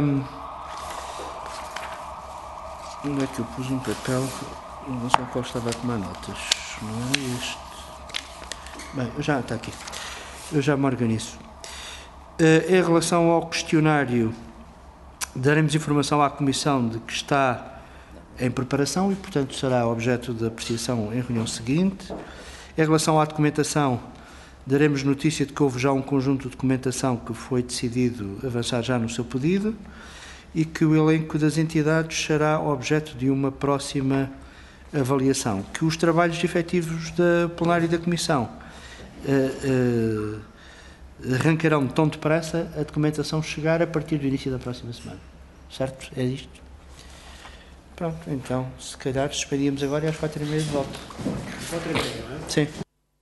Onde é que eu pus um papel? Não sei qual estava a tomar notas. Não é este. Bem, já está aqui. Eu já me organizo. Em relação ao questionário, daremos informação à Comissão de que está em preparação e, portanto, será objeto de apreciação em reunião seguinte. Em relação à documentação, daremos notícia de que houve já um conjunto de documentação que foi decidido avançar já no seu pedido e que o elenco das entidades será objeto de uma próxima avaliação. Que os trabalhos efetivos da plenária e da Comissão arrancarão tão depressa a documentação chegar a partir do início da próxima semana. Certo? É isto? Pronto, então, se calhar despedíamos agora e às 4h30 de volta. 4h30, não é? Sim.